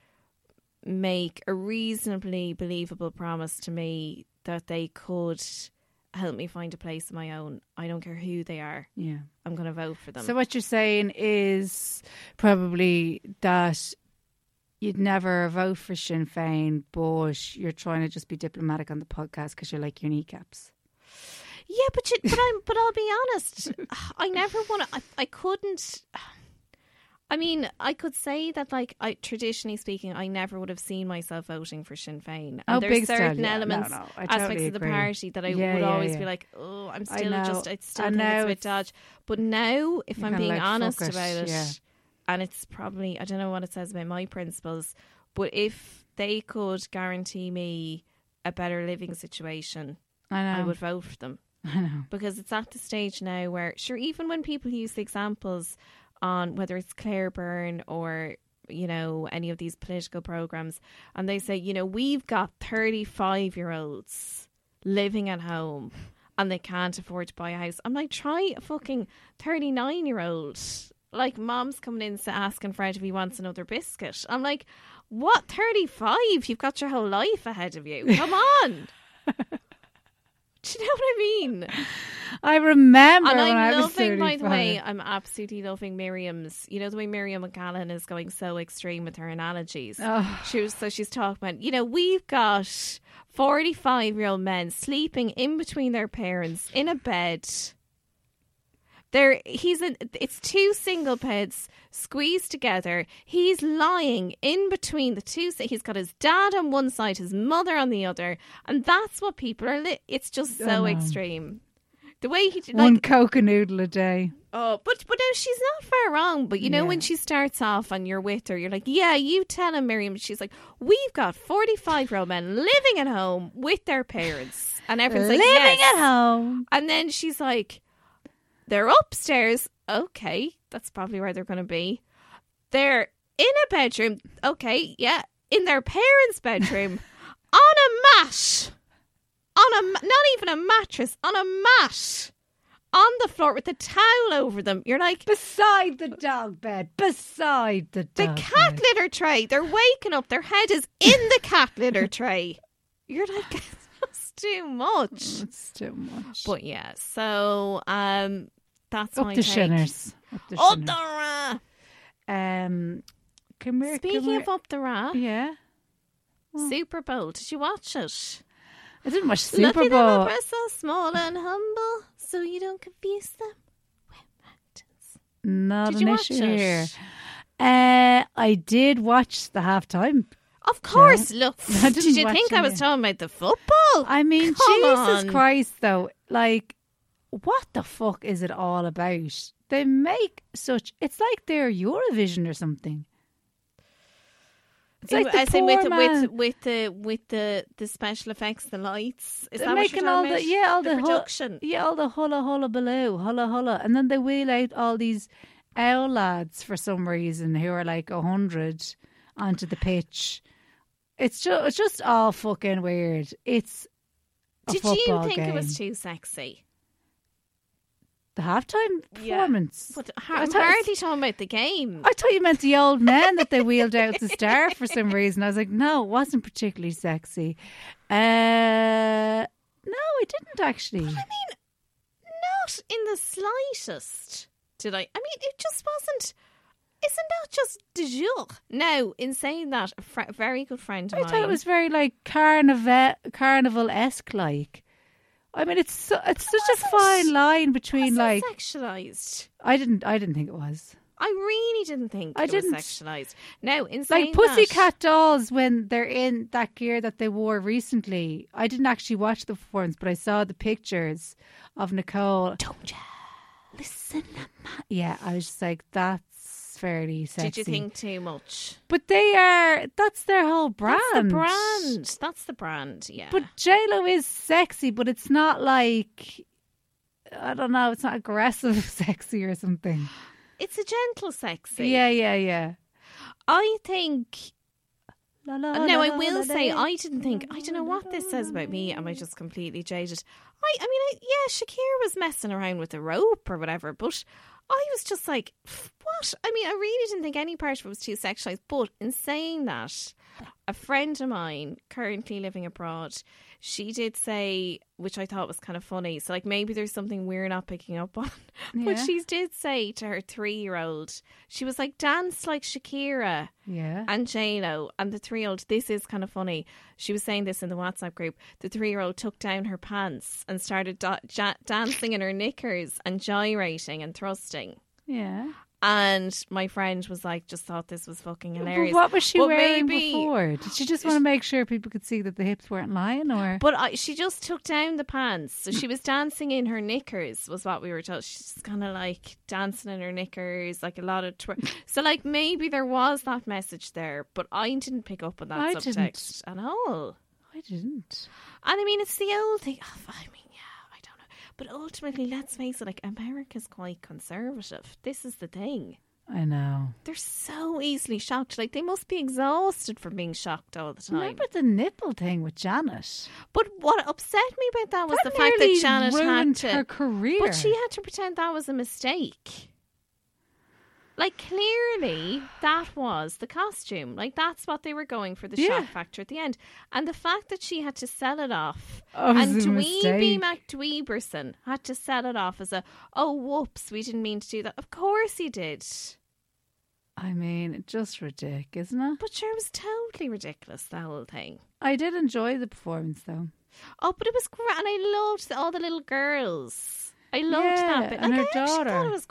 make a reasonably believable promise to me that they could help me find a place of my own. I don't care who they are. Yeah. I'm going to vote for them. So what you're saying is probably that you'd never vote for Sinn Féin, but you're trying to just be diplomatic on the podcast because you're like your kneecaps. Yeah, but I'll be honest. I never want to. I couldn't. I mean, I could say that, like, traditionally speaking, I never would have seen myself voting for Sinn Féin. And there's certain elements, aspects of the party that I would always be like, oh, I still think it's a bit dodge. But now, if I'm being honest about it, and it's probably, I don't know what it says about my principles, but if they could guarantee me a better living situation, I would vote for them. I know. Because it's at the stage now where, sure, even when people use the examples on whether it's Claire Byrne or, you know, any of these political programs, and they say, you know, we've got 35-year-olds living at home and they can't afford to buy a house. I'm like, try a fucking 39-year-old. Like, mom's coming in asking Fred if he wants another biscuit. I'm like, what, 35? You've got your whole life ahead of you. Come on. Do you know what I mean? I remember and when I'm I was 35. By the way, I'm absolutely loving Miriam's, you know, the way Miriam McCallan is going so extreme with her analogies. Oh. She's talking about, you know, we've got 45-year-old men sleeping in between their parents in a bed. It's two single beds squeezed together. He's lying in between the two. He's got his dad on one side, his mother on the other, and that's what people are. It's just so extreme. The way he one Coca noodle a day. Oh, but no, she's not far wrong. But you know, when she starts off and you're with her, you're like, yeah, you tell him, Miriam. She's like, we've got 45-year-old men living at home with their parents, and everyone's like, living at home. And then she's like, they're upstairs. Okay, that's probably where they're going to be. They're in a bedroom. Okay, yeah, in their parents' bedroom, on a mat, not even a mattress, on a mat, on the floor with a towel over them. You're like, beside the dog bed, beside the dog the cat bed. litter tray. They're waking up. Their head is in the cat litter tray. You're like, it's too much. It's too much. But yeah, so that's up my the take. Shinners. Up the Ra. Speaking of Up the Ra, yeah, Super Bowl. Did you watch it? I didn't watch Super Lucky Bowl. them are so small and humble, so you don't confuse them with mountains. Not Did an you watch issue it? here. I did watch the halftime. Of course, Yeah. look. I didn't Did you watch think it, I was yeah. talking about the football? I mean, Come Jesus on. Christ, though. Like, what the fuck is it all about? They make such... It's like they're Eurovision or something. It's like the As in poor man. with the special effects, the lights. Is They're that what you're making all talking the about? all the production. all the hula baloo, hula, and then they wheel out all these owl lads for some reason who are like 100 onto the pitch. It's just all fucking weird. It's a Did you football think game. it was too sexy? The halftime performance? But I I'm thought- hardly talking about the game. I thought you meant the old men that they wheeled out at the start for some reason. I was like, no, it wasn't particularly sexy. No, I didn't actually. I mean, not in the slightest. Did I? I mean, it just wasn't. Isn't that just de jour? Now, in saying that, a very good friend of I mine. thought it was very like carnival-esque like. I mean, it's such a fine line between wasn't like. sexualized. I didn't think it was. I really didn't think it was sexualised. Now, in saying like Pussycat Dolls, when they're in that gear that they wore recently, I didn't actually watch the performance, but I saw the pictures of Nicole. Don't ya listen? Yeah, I was just like, that's fairly sexy. Did you think too much? But that's their whole brand. That's the brand, yeah. But J-Lo is sexy, but it's not like, I don't know, it's not aggressive sexy or something. It's a gentle sexy. Yeah. I think... Now, I will say, I don't know what this says about me. Am I just completely jaded? I mean, Shakira was messing around with a rope or whatever, but I was just like, what? I mean, I really didn't think any part of it was too sexualised. But in saying that, a friend of mine currently living abroad, she did say, which I thought was kind of funny, so like maybe there's something we're not picking up on, but she did say to her 3-year-old, she was like, dance like Shakira and J-Lo, and the 3-year-old, this is kind of funny, she was saying this in the WhatsApp group, the 3-year-old took down her pants and started dancing in her knickers and gyrating and thrusting. Yeah. And my friend was like, just thought this was fucking hilarious. But what was she wearing before? Did she just want to make sure people could see that the hips weren't lying? Or? But she just took down the pants. So she was dancing in her knickers, was what we were told. She's kind of like dancing in her knickers, like a lot of so like maybe there was that message there, but I didn't pick up on that subtext at all. I didn't. And I mean, it's the old thing. But ultimately, let's face it, like, America's quite conservative. This is the thing. I know. They're so easily shocked. Like, they must be exhausted from being shocked all the time. Remember the nipple thing with Janet? But what upset me about that was the fact that Janet ruined her career. But she had to pretend that was a mistake. Like, clearly, that was the costume. Like, that's what they were going for, the shock factor at the end. And the fact that she had to sell it off, and Dweeby McDweeberson had to sell it off as whoops, we didn't mean to do that. Of course he did. I mean, just ridiculous, isn't it? But sure, it was totally ridiculous, the whole thing. I did enjoy the performance, though. Oh, but it was great. And I loved all the little girls. I loved that bit. And like, her daughter. I thought it was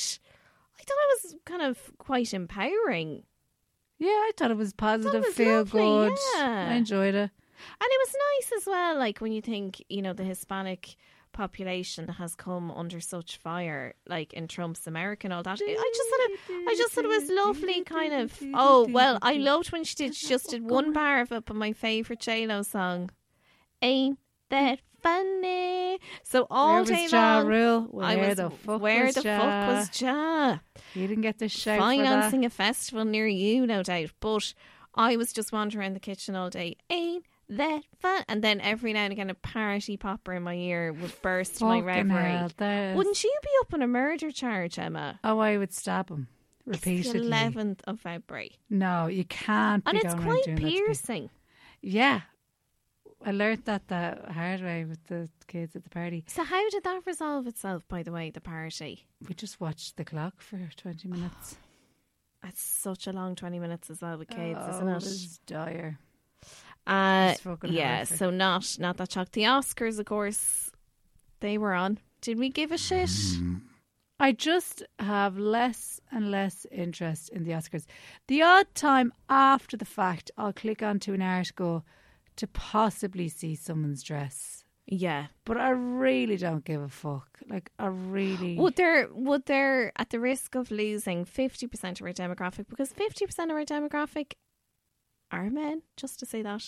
kind of quite empowering. Yeah, I thought it was positive, feel good. Yeah. I enjoyed it. And it was nice as well, like when you think, the Hispanic population has come under such fire, like in Trump's America and all that. I just thought it was lovely, kind of. Oh, well, I loved when she just did one bar of it, but my favourite J-Lo song, Ain't That Funny. So all day long, where the fuck was Ja? You didn't get the shout financing for that. A festival near you, no doubt. But I was just wandering around the kitchen all day. Ain't that fun? And then every now and again, a party popper in my ear would burst my reverie. Wouldn't you be up on a murder charge, Emma? Oh, I would stab him repeatedly. It's the 11th of February. No, you can't. And it's quite piercing. Yeah. I learnt that the hard way with the kids at the party. So how did that resolve itself, by the way, the party? We just watched the clock for 20 minutes. It's such a long 20 minutes as well with kids, isn't it? It's dire. Yeah, so not that shocked. The Oscars, of course, they were on. Did we give a shit? I just have less and less interest in the Oscars. The odd time after the fact, I'll click onto an article to possibly see someone's dress. Yeah. But I really don't give a fuck. Like, I really... Would there, at the risk of losing 50% of our demographic, because 50% of our demographic are men, just to say that,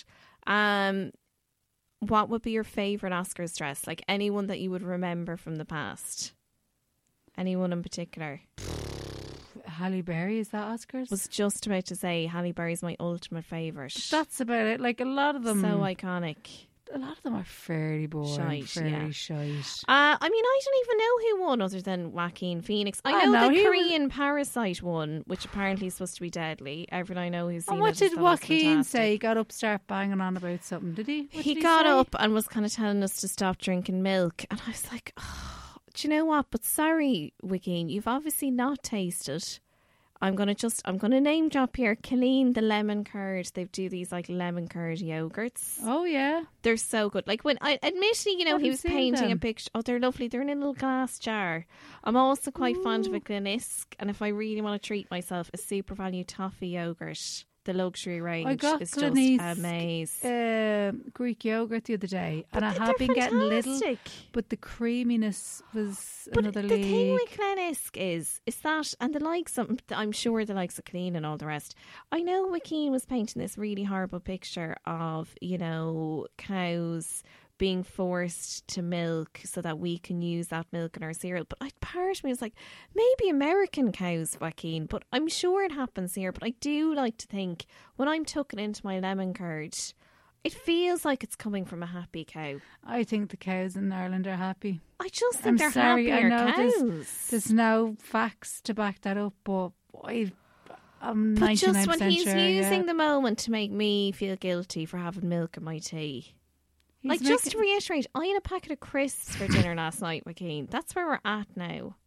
what would be your favourite Oscars dress? Like, anyone that you would remember from the past? Anyone in particular? Halle Berry, is that Oscars? Was just about to say Halle Berry's my ultimate favourite. That's about it. Like, a lot of them... So iconic. A lot of them are fairly boring. Shite. I mean, I don't even know who won other than Joaquin Phoenix. I know the Korean Parasite one, which apparently is supposed to be deadly. Everyone I know who's seen it. And what did Joaquin say? He got up, start banging on about something, did he? He got up and was kind of telling us to stop drinking milk. And I was like, do you know what? But sorry, Joaquin, you've obviously not tasted I'm gonna name drop here. Colleen, the lemon curd. They do these like lemon curd yogurts. Oh yeah, they're so good. Like when I admittedly, you know, he was painting a picture. Oh, they're lovely. They're in a little glass jar. I'm also quite fond of a Glenisk, and if I really want to treat myself, a Super Value toffee yogurt. The luxury range I got is Glenisk, just amazing. Greek yogurt the other day, but and I have been getting little, fantastic. but the creaminess was but another the league. thing with Glenisk is that, and the likes of, I'm sure the likes of Clean and all the rest. I know Joaquin was painting this really horrible picture of, you know, cows being forced to milk so that we can use that milk in our cereal. But part of me was like, maybe American cows, Joaquin, but I'm sure it happens here. But I do like to think when I'm tucking into my lemon curd, it feels like it's coming from a happy cow. I think the cows in Ireland are happy. I just think they're sorry, happier I know cows. There's no facts to back that up, but I'm 99% but just when he's sure, using the moment to make me feel guilty for having milk in my tea. Like, just to reiterate, I had a packet of crisps for dinner last night, Joaquin. That's where we're at now.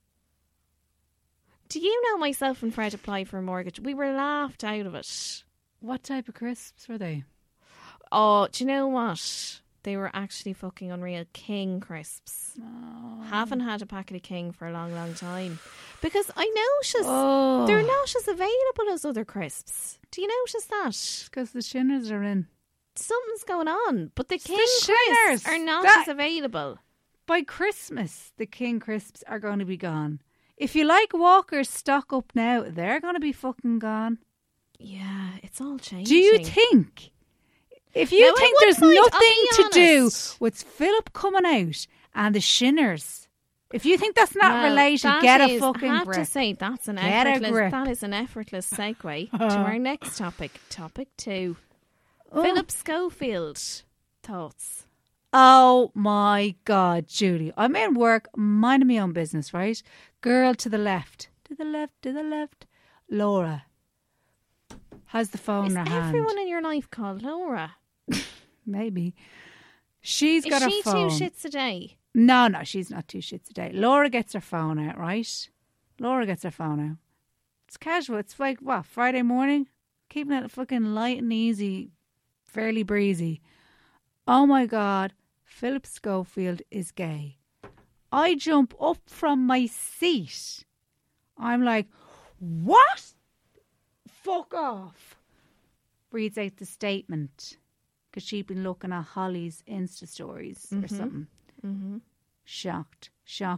Do you know myself and Fred applied for a mortgage? We were laughed out of it. What type of crisps were they? Oh, do you know what? They were actually fucking unreal. King crisps. Oh. Haven't had a packet of King for a long, long time. Because I notice they're not as available as other crisps. Do you notice that? Because the Shinners are in. Something's going on, but the King Shinners crisps are not as available. By Christmas, the King crisps are going to be gone. If you like Walkers, stock up now. They're going to be fucking gone. Yeah, it's all changing. Do you think? If you think there's nothing to do with Philip coming out and the Shinners, if you think that's not related, get a fucking grip. I have to say, that's an effortless segue to our next topic. Topic 2. Philip Schofield. Thoughts? Oh my God, Julie. I'm in work, minding my own business, right? Girl to the left. To the left. Laura has the phone in her hand. Is everyone in your life called Laura? Maybe. She's got her phone. Is she 2 shits a day? No, she's not 2 shits a day. Laura gets her phone out, right? Laura gets her phone out. It's casual. It's like, what, Friday morning? Keeping it fucking light and easy, fairly breezy. Oh my God, Philip Schofield is gay. I jump up from my seat. I'm like, what? Fuck off. Reads out the statement because she'd been looking at Holly's Insta stories or something. Mm-hmm. Shocked.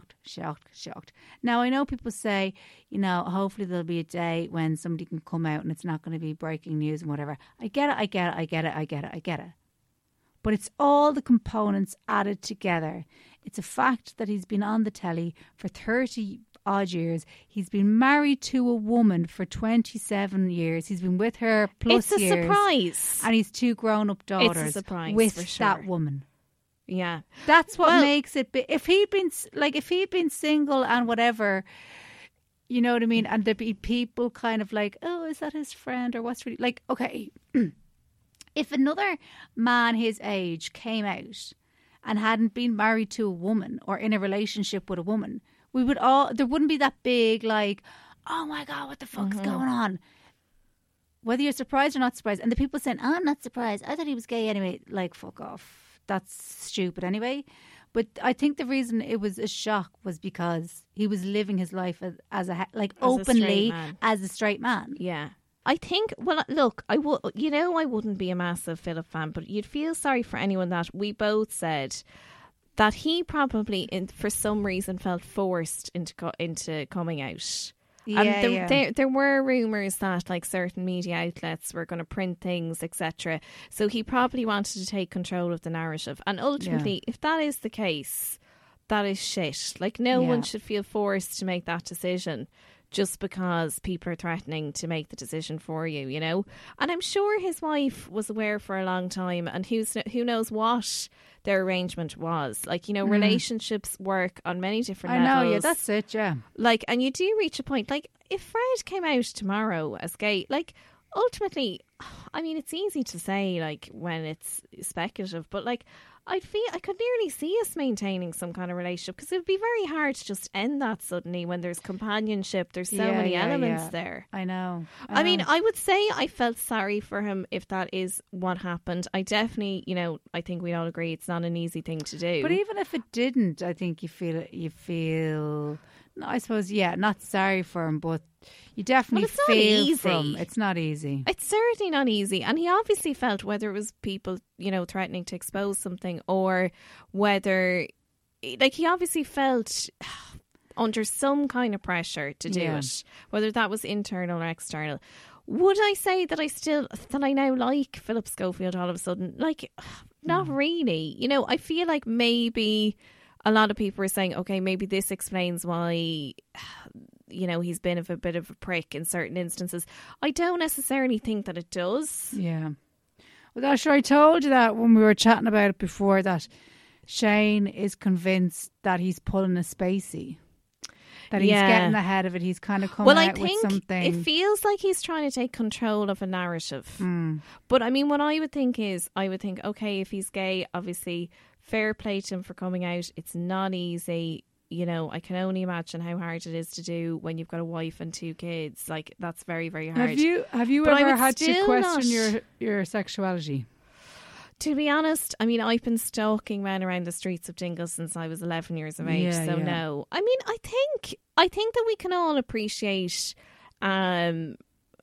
Now, I know people say, you know, hopefully there'll be a day when somebody can come out and it's not going to be breaking news and whatever. I get it. But it's all the components added together. It's a fact that he's been on the telly for 30 odd years. He's been married to a woman for 27 years. He's been with her plus years. It's a surprise. And he's 2 grown-up daughters. It's a surprise with for sure. that woman. Yeah. That's what makes it. If he'd been single and whatever, you know what I mean? And there'd be people kind of like, oh, is that his friend or what's really like, okay. If another man his age came out and hadn't been married to a woman or in a relationship with a woman, there wouldn't be that big like, oh my God, what the fuck's going on? Whether you're surprised or not surprised. And the people saying, oh, I'm not surprised. I thought he was gay anyway. Like, fuck off. That's stupid anyway. But I think the reason it was a shock was because he was living his life openly as a straight man. Yeah. I think, well, look, I wouldn't be a massive Philip fan, but you'd feel sorry for anyone that we both said that he probably, for some reason, felt forced into coming out. There were rumours that like certain media outlets were going to print things, etc. So he probably wanted to take control of the narrative. And ultimately, if that is the case, that is shit. Like no one should feel forced to make that decision just because people are threatening to make the decision for you, you know? And I'm sure his wife was aware for a long time, and who knows what their arrangement was. Like, you know, relationships work on many different levels. I know, yeah, that's it, yeah. Like, and you do reach a point, like, if Fred came out tomorrow as gay, like, ultimately, I mean, it's easy to say, like, when it's speculative, but, like, I could nearly see us maintaining some kind of relationship, because it would be very hard to just end that suddenly when there's companionship. There's so many elements there. I know. I mean, I would say I felt sorry for him if that is what happened. I definitely, I think we all agree it's not an easy thing to do. But even if it didn't, I think you feel. I suppose, not sorry for him, but you definitely feel for him. It's not easy. It's certainly not easy. And he obviously felt, whether it was people, threatening to expose something, or whether, he obviously felt under some kind of pressure to do it, whether that was internal or external. Would I say that I now like Philip Schofield all of a sudden? Not really. I feel like maybe a lot of people are saying, okay, maybe this explains why, he's been a bit of a prick in certain instances. I don't necessarily think that it does. Yeah. Well, sure, I told you that when we were chatting about it before, that Shane is convinced that he's pulling a Spacey. That he's getting ahead of it. He's kind of coming out with something. It feels like he's trying to take control of a narrative. But I mean, what I would think is, okay, if he's gay, obviously fair play to him for coming out. It's not easy. I can only imagine how hard it is to do when you've got a wife and 2 kids. That's very, very hard. Have you ever had to question your sexuality? To be honest, I mean, I've been stalking men around the streets of Dingle since I was 11 years of age. No. I mean, I think that we can all appreciate, I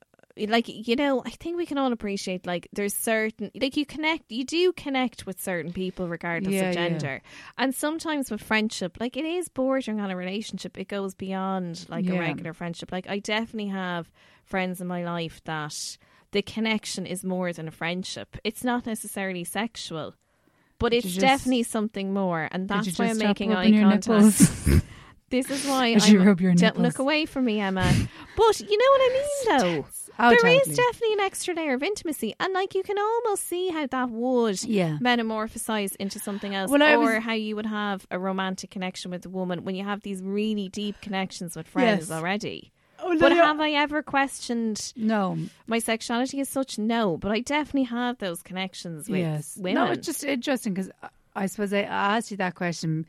think we can all appreciate, there's certain, you do connect with certain people regardless of gender. And sometimes with friendship, it is bordering on a relationship. It goes beyond a regular friendship. I definitely have friends in my life that the connection is more than a friendship. It's not necessarily sexual, but it's definitely something more. And that's why I'm making eye contact. This is why don't look away from me, Emma. But you know what I mean, though. There is definitely an extra layer of intimacy, and you can almost see how that would metamorphosize into something else, or how you would have a romantic connection with a woman when you have these really deep connections with friends already. But have I ever questioned my sexuality as such? No, but I definitely have those connections with women. No, it's just interesting, because I suppose I asked you that question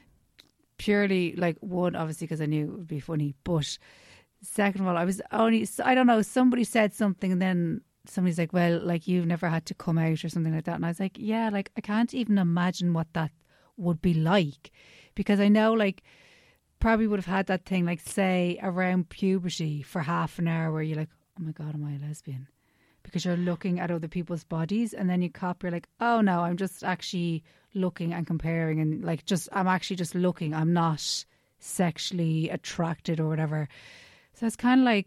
purely, one, obviously because I knew it would be funny, but second of all, I don't know, somebody said something, and then somebody's like, well, you've never had to come out or something like that, and I was like, I can't even imagine what that would be like, because I know probably would have had that thing say around puberty for half an hour where you're like, oh my God, am I a lesbian? Because you're looking at other people's bodies, and then you're like, oh no, I'm just actually looking and comparing, and I'm actually just looking, I'm not sexually attracted or whatever. So it's kind of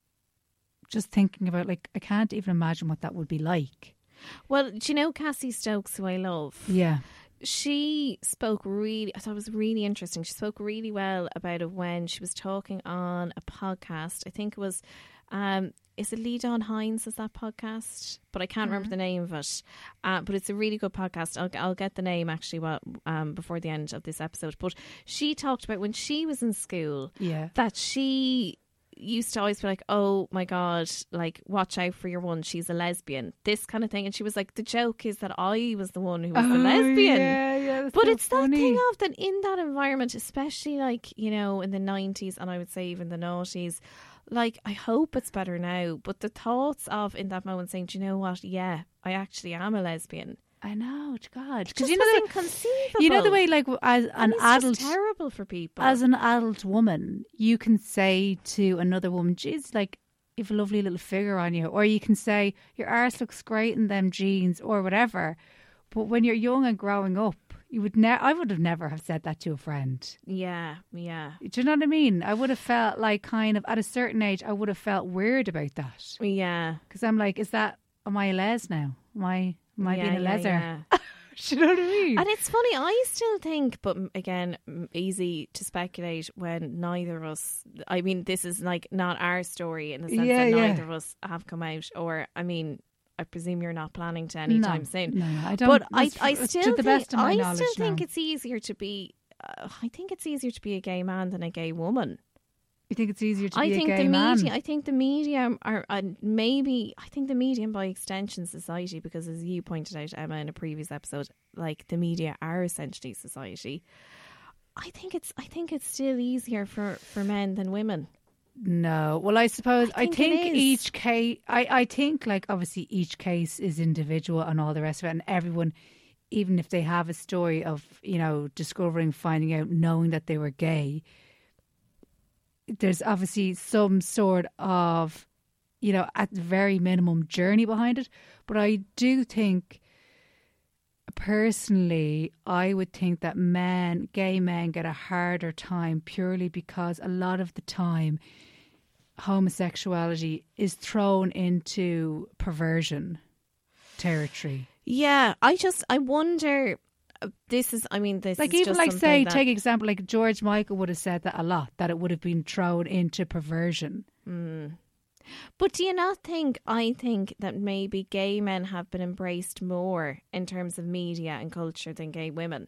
just thinking about I can't even imagine what that would be like. Well, do you know Cassie Stokes, who I love? Yeah. She spoke I thought it was really interesting. She spoke really well about it when she was talking on a podcast. I think it was, is it Lee Dawn Hines, is that podcast? But I can't remember the name of it. But it's a really good podcast. I'll get the name actually before the end of this episode. But she talked about when she was in school that she used to always be like, oh my God, watch out for your one, she's a lesbian, this kind of thing. And she was like, the joke is that I was the one who was the lesbian. But so it's funny. That thing of that in that environment, especially in the 90s, and I would say even the noughties, I hope it's better now, but the thoughts of in that moment saying, do you know what, I actually am a lesbian. I know, God, because inconceivable. You know the way, as an adult, just terrible for people. As an adult woman, you can say to another woman, "Geez, you've a lovely little figure on you," or you can say, "Your arse looks great in them jeans," or whatever. But when you're young and growing up, I would have never have said that to a friend. Yeah. Do you know what I mean? I would have felt kind of at a certain age, I would have felt weird about that. Yeah, because I'm like, am I a les now? Am I being a leser? Yeah. Do you know what I mean? And it's funny, I still think, but again, easy to speculate when neither of us, I mean, this is not our story in the sense that neither of us have come out, or, I mean, I presume you're not planning to anytime soon. No, I don't. But I still think it's easier to be, I think it's easier to be a gay man than a gay woman. You think it's easier to be I think a gay the man? media. I think the media are maybe. I think the media, and by extension, society, because as you pointed out, Emma, in a previous episode, like the media are essentially society. I think it's still easier for men than women. No. Well, I suppose I think it is. each case. I think like obviously each case is individual and all the rest of it, and everyone, even if they have a story of discovering, finding out, knowing that they were gay. There's obviously some sort of, at the very minimum journey behind it. But I do think, personally, I would think that gay men get a harder time purely because a lot of the time homosexuality is thrown into perversion territory. Yeah, I wonder... This is like even just like say that... take example like George Michael would have said that a lot, that it would have been thrown into perversion. But do you not think? I think that maybe gay men have been embraced more in terms of media and culture than gay women.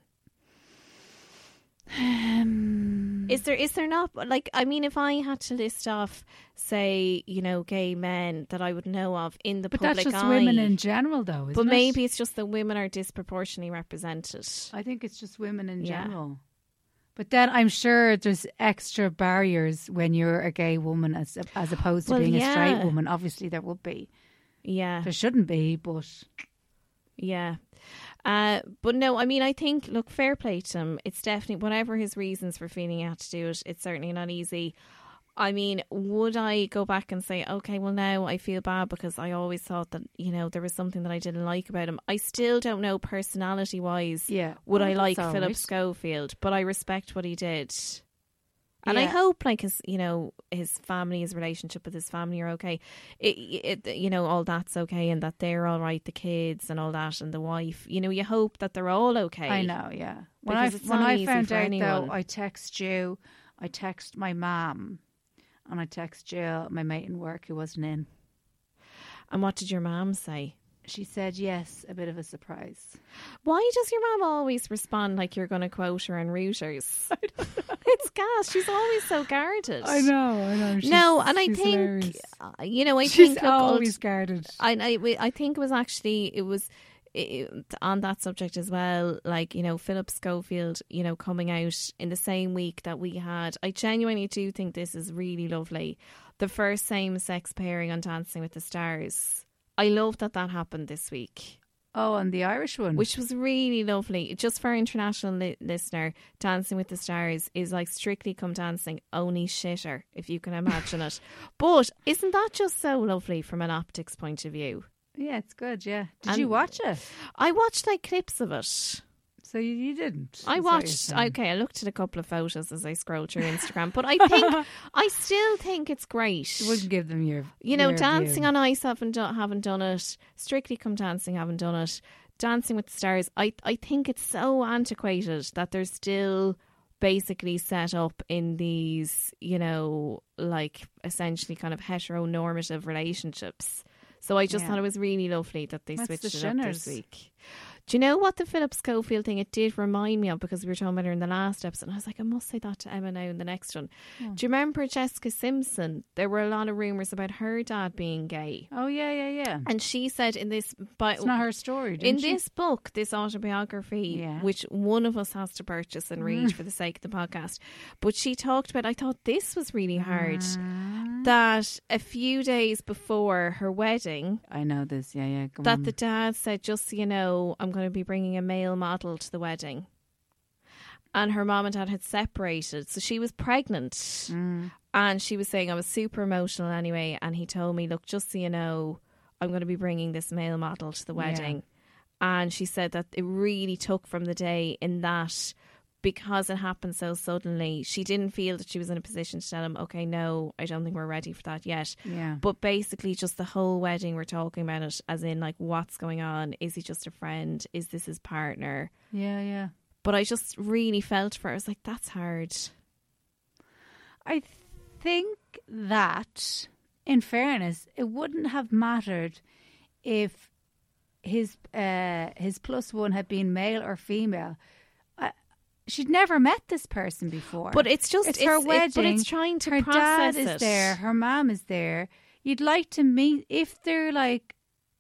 Is there not? Like, I mean, if I had to list off, say, gay men that I would know of in the public eye. But that's just women in general, though, isn't it? But maybe it's just that women are disproportionately represented. I think it's just women in general. But then I'm sure there's extra barriers when you're a gay woman as opposed to being a straight woman. Obviously, there would be. Yeah. There shouldn't be, but... Yeah. But no, I mean, I think, look, fair play to him. It's definitely, whatever his reasons for feeling he had to do it, it's certainly not easy. I mean, would I go back and say, okay, well, now I feel bad because I always thought that, there was something that I didn't like about him. I still don't know personality-wise would I like Philip Schofield, but I respect what he did. And I hope, like, his family, his relationship with his family are okay. All that's okay, and that they're all right, the kids and all that, and the wife. You hope that they're all okay. I know, yeah. When I found out, though, I text you, I text my mum, and I text Jill, my mate in work, who wasn't in. And what did your mum say? She said, yes, a bit of a surprise. Why does your mum always respond like you're going to quote her on Reuters? I don't know. It's gas. She's always so guarded. I know. I think, hilarious. She's always guarded. I think it was on that subject as well, like, Philip Schofield, coming out in the same week that we had. I genuinely do think this is really lovely. The first same-sex pairing on Dancing with the Stars. I love that happened this week. Oh, and the Irish one. Which was really lovely. Just for our international listener, Dancing with the Stars is like Strictly Come Dancing, only shitter, if you can imagine it. But isn't that just so lovely from an optics point of view? Yeah, it's good, yeah. Did you watch it? I watched like clips of it. So you didn't? I watched, I looked at a couple of photos as I scrolled through Instagram, but I still think it's great. You wouldn't give them your Dancing view. on Ice haven't done it. Strictly Come Dancing haven't done it. Dancing with the Stars, I think it's so antiquated that they're still basically set up in these, like essentially kind of heteronormative relationships. So I just thought it was really lovely that they switched it up this week. Do you know what the Philip Schofield thing, it did remind me of, because we were talking about her in the last episode, and I was like, I must say that to Emma now in the next one. Oh. Do you remember Jessica Simpson? There were a lot of rumours about her dad being gay. Oh, yeah. And she said in this... It's not her story, this book, this autobiography, which one of us has to purchase and read for the sake of the podcast, but she talked about, I thought this was really hard, that a few days before her wedding... I know this, yeah. That the dad said, just so you know, I'm going to be bringing a male model to the wedding. And her mom and dad had separated, so she was pregnant. And she was saying, I was super emotional anyway, and he told me, look, just so you know, I'm going to be bringing this male model to the wedding. And she said that it really took from the day in that, because it happened so suddenly, she didn't feel that she was in a position to tell him, okay, no, I don't think we're ready for that yet. But basically just the whole wedding, we're talking about it as in like, what's going on? Is he just a friend? Is this his partner? Yeah. But I just really felt for her. I was like, that's hard. I think that, in fairness, it wouldn't have mattered if his plus one had been male or female. she'd never met this person before. But it's her wedding. But it's trying to her process dad is there. Her mom is there. You'd like to meet, if they're like,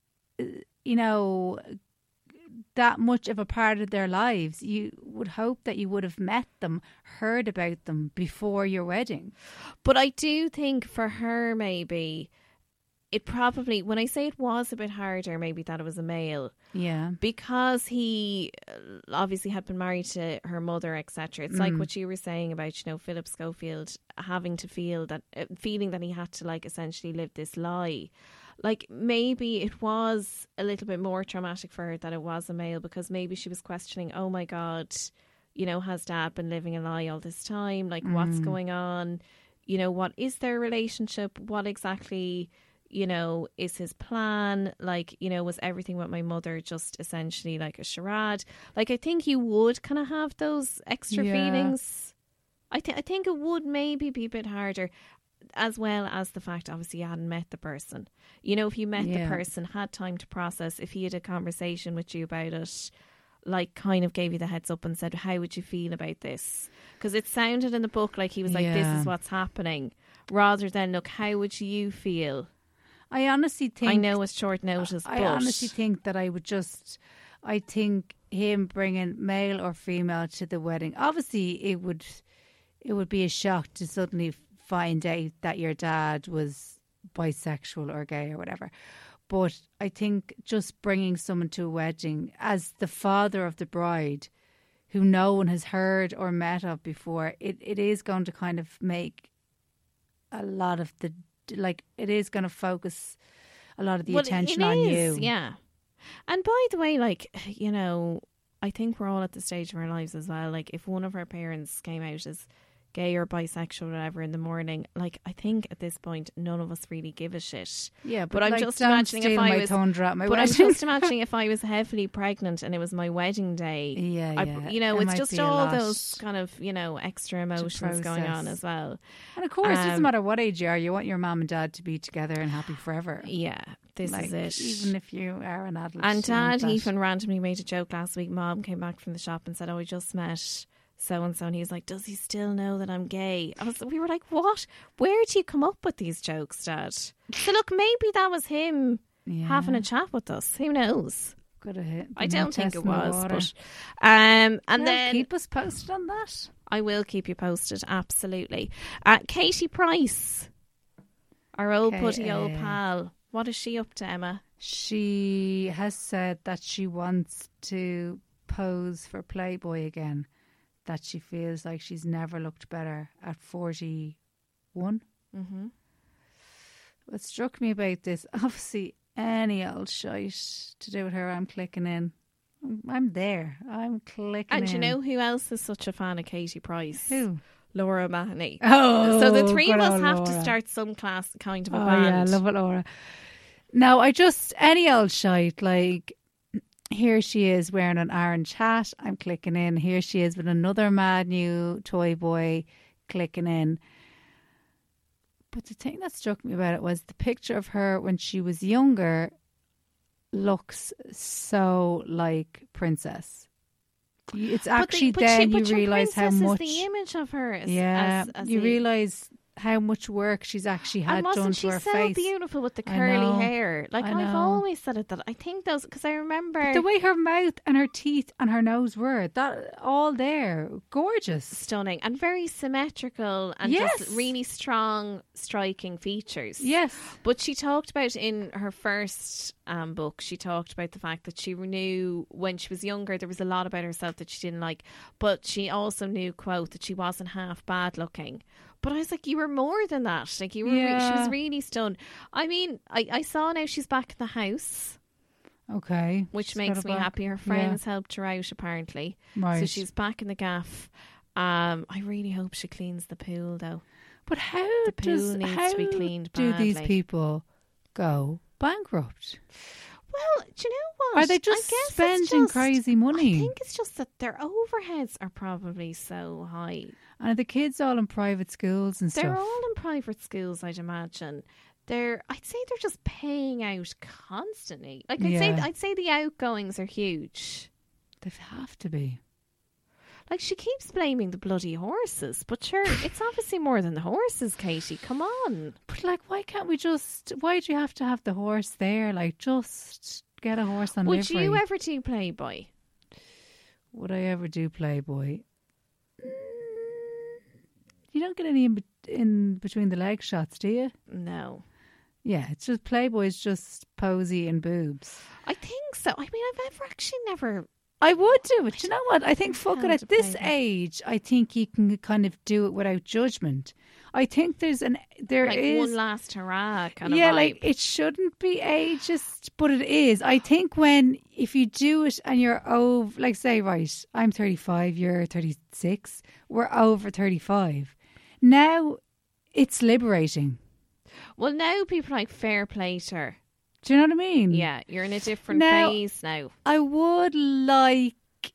that much of a part of their lives, you would hope that you would have met them, heard about them before your wedding. But I do think for her, maybe it probably, when I say it was a bit harder, maybe that it was a male. Yeah. Because he obviously had been married to her mother, etc. It's like what you were saying about, Philip Schofield having to feeling that he had to like essentially live this lie. Like, maybe it was a little bit more traumatic for her that it was a male, because maybe she was questioning, oh my God, has Dad been living a lie all this time? Like, what's going on? What is their relationship? What exactly, is his plan? Like, was everything with my mother just essentially like a charade? Like, I think you would kind of have those extra feelings. I think it would maybe be a bit harder. As well as the fact, obviously, you hadn't met the person. If you met the person, had time to process, if he had a conversation with you about it, like kind of gave you the heads up and said, how would you feel about this? Because it sounded in the book like he was like, this is what's happening, rather than, look, how would you feel? I honestly think... I know it's short notice, I honestly think that I think him bringing male or female to the wedding, obviously it would be a shock to suddenly find out that your dad was bisexual or gay or whatever. But I think just bringing someone to a wedding as the father of the bride, who no one has heard or met of before, it is going to kind of make a lot of the, like, it is going to focus a lot of the attention on you. Yeah. And by the way, like, I think we're all at the stage of our lives as well. Like, if one of our parents came out as gay or bisexual or whatever in the morning, like, I think at this point none of us really give a shit. Yeah, but I'm like, just imagining if I was I'm just imagining if I was heavily pregnant and it was my wedding day. It's just all those kind of extra emotions going on as well. And of course, it doesn't matter what age you are, you want your mum and dad to be together and happy forever. Yeah, this is it. Even if you are an adult. And Dad even randomly made a joke last week. Mom came back from the shop and said, oh, I just met so-and-so, and he was like, does he still know that I'm gay? We were like, what? Where do you come up with these jokes, Dad? So look, maybe that was him having a chat with us. Who knows? I don't think it was, but and then keep us posted on that. I will keep you posted, absolutely. Katie Price, our old buddy, old pal. What is she up to, Emma? She has said that she wants to pose for Playboy again. That she feels like she's never looked better at 41. Mm-hmm. What struck me about this, obviously any old shite to do with her, I'm clicking in. I'm there. I'm clicking in. And you know who else is such a fan of Katie Price? Who? Laura Mahoney. Oh, so the three of us have Laura. to start some class kind of a band. Yeah, love it, Laura. No, any old shite, like, here she is wearing an orange hat. I'm clicking in. Here she is with another mad new toy boy, clicking in. But the thing that struck me about it was the picture of her when she was younger looks so like Princess. It's actually you realise how much the image of her is, you realise how much work she's actually had done to her face. And wasn't she so beautiful with the curly hair? Like, I've always said it, that I think those, because I remember the way her mouth and her teeth and her nose were, that all there, gorgeous, stunning, and very symmetrical, and just really strong, striking features. Yes. But she talked about in her first book, she talked about the fact that she knew when she was younger there was a lot about herself that she didn't like, but she also knew, quote, that she wasn't half bad looking. But I was like, you were more than that. Like, you were. She was really stunned. I mean, I saw now she's back in the house. Okay. Which makes me happy. Her friends helped her out, apparently. Right. So she's back in the gaff. I really hope she cleans the pool, though. But how the pool needs to be cleaned badly. Do these people go bankrupt? Well, do you know what? Are they just spending crazy money? I think it's just that their overheads are probably so high. And are the kids all in private schools and stuff? They're all in private schools, I'd imagine. I'd say they're just paying out constantly. Like, I'd say the outgoings are huge. They have to be. Like, she keeps blaming the bloody horses, but sure, it's obviously more than the horses, Katie. Come on. But like, why can't we just? Why do you have to have the horse there? Like, just get a horse on livery. Would you ever do Playboy? Would I ever do Playboy? You don't get any in between the leg shots, do you? No. Yeah, it's just Playboy's just posy and boobs. I think so. I mean, I've never. I would do it. Do you know what? I think fucking at this age, I think you can kind of do it without judgment. I think there is one last hurrah kind of yeah, vibe. like it shouldn't be ageist, but it is. I think if you do it and you're over, like say, right, I'm 35, you're 36, we're over 35. Now it's liberating. Well, now people are like fair play to her. Do you know what I mean? Yeah, you're in a different phase now. I would like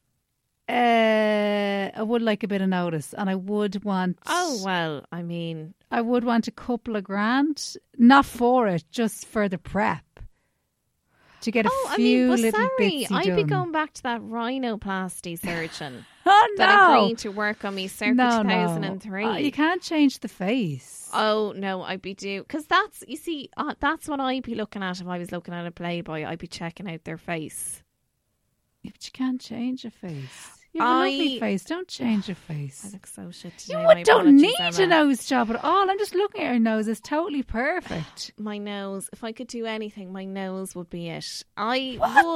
a bit of notice, and I would want. Oh well, I mean, I would want a couple of grand, not for it, just for the prep. To get a few little bits done. I'd be going back to that rhinoplasty surgeon. Oh no! That agreed to work on me circa 2003. No. You can't change the face. Oh no, I'd be due because that's what I'd be looking at if I was looking at a Playboy. I'd be checking out their face. Yeah, but you can't change a face. You have a lovely face. Don't change your face. I look so shit today. You don't need a nose job at all. I'm just looking at your nose. It's totally perfect. My nose. If I could do anything, my nose would be it. I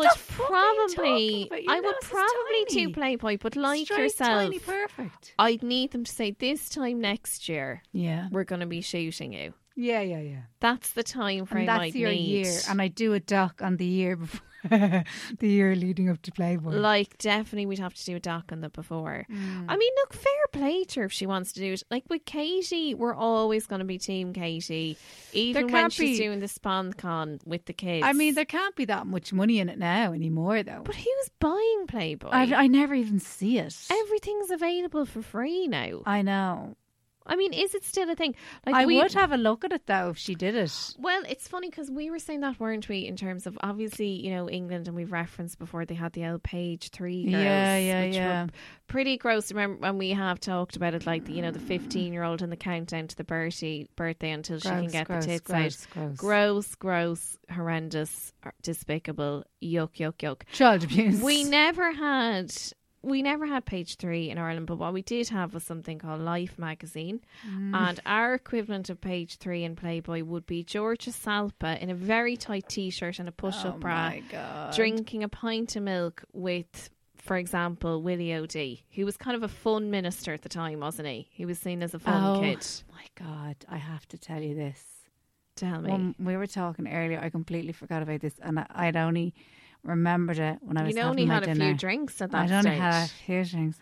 would probably do Playboy, but like yourself, tiny, perfect. I'd need them to say this time next year. Yeah, we're going to be shooting you. Yeah. That's the time frame I'd need. Year, and I do a doc on the year before, the year leading up to Playboy. Like, definitely we'd have to do a doc on the before. I mean, look, fair play to her if she wants to do it. Like with Katie, we're always going to be Team Katie, even when she's doing the SponCon with the kids. I mean, there can't be that much money in it now anymore, though. But who's buying Playboy? I never even see it. Everything's available for free now. I know. I mean, is it still a thing? Like I would have a look at it, though, if she did it. Well, it's funny because we were saying that, weren't we, in terms of, obviously, you know, England, and we've referenced before, they had the old Page 3 girls. Which were pretty gross. Remember when we have talked about it, like, the 15-year-old in the countdown to the birthday until she can get the tits out. Gross, horrendous, despicable, yuck. Child abuse. We never had Page 3 in Ireland, but what we did have was something called Life magazine. And our equivalent of Page 3 in Playboy would be Georgia Salpa in a very tight t-shirt and a push-up bra, drinking a pint of milk with, for example, Willie O'D, who was kind of a fun minister at the time, wasn't he? He was seen as a fun kid. Oh my God, I have to tell you this. Tell me. When we were talking earlier, I completely forgot about this, and I'd only remembered it when I was having my dinner. You only had a few drinks at that stage. I'd only had a few drinks.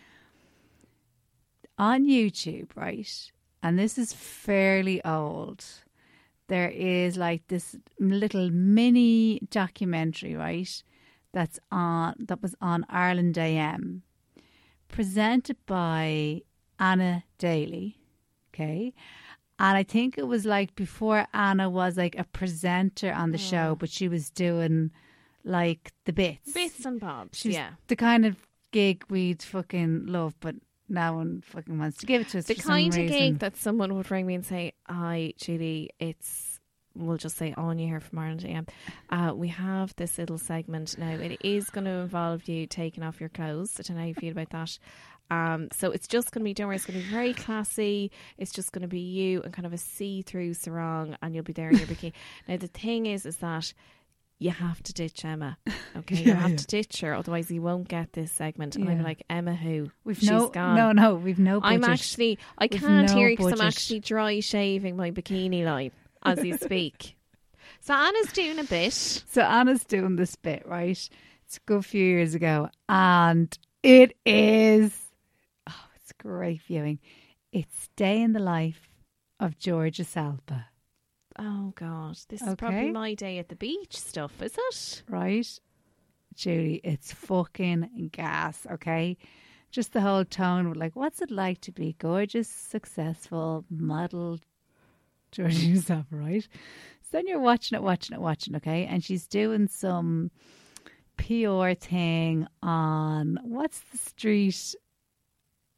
On YouTube, right, and this is fairly old, there is like this little mini documentary, right, that was on Ireland AM, presented by Anna Daly, okay? And I think it was like before Anna was like a presenter on the show, but she was doing like the bits and bobs. She's the kind of gig we'd fucking love, but no one fucking wants to give it to us. The kind of gig that someone would ring me and say, "Hi, Julie, we'll just say Anya here from Ireland AM. We have this little segment now. It is going to involve you taking off your clothes. I don't know how you feel about that. So it's just going to be, don't worry, it's going to be very classy. It's just going to be you and kind of a see-through sarong, and you'll be there in your bikini." Now the thing is that you have to ditch Emma, okay? You have to ditch her, otherwise you won't get this segment. And I'm like, Emma who? She's gone. No, we've no budget. I can't hear you because I'm actually dry shaving my bikini line as you speak. So Anna's doing a bit. So Anna's doing this bit, right? It's a good few years ago, and it is, it's great viewing. It's Day in the Life of Georgia Salpa. Oh God, this is probably my day at the beach stuff, is it? Right, Julie, it's fucking gas, okay? Just the whole tone of like, what's it like to be gorgeous, successful, model Georgia Salpa, right? So then you're watching it, okay? And she's doing some PR thing on, what's the street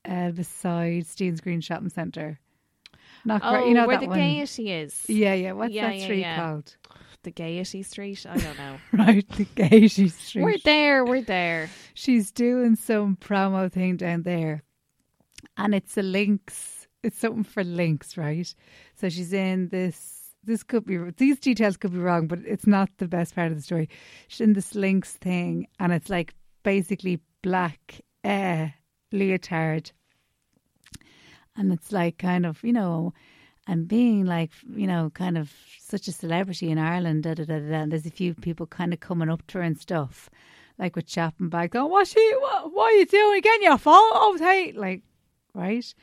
beside Stevens Green Shopping Centre. Not Oh, you know where that the one? Gaiety is. Yeah. What's Yeah, that yeah, street yeah. called? The Gaiety Street? I don't know. Right, the Gaiety Street. We're there. She's doing some promo thing down there, and it's a Lynx. It's something for Lynx, right? So she's in this. This could be, these details could be wrong, but it's not the best part of the story. She's in this Lynx thing, and it's like basically black leotard, and it's like kind of, you know, and being like, you know, kind of such a celebrity in Ireland, and there's a few people kind of coming up to her and stuff, like with shopping bags. Oh, what are you doing again? Your photos, hey, like, right?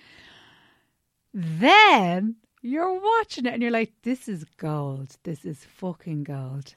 Then you're watching it and you're like, this is gold. This is fucking gold.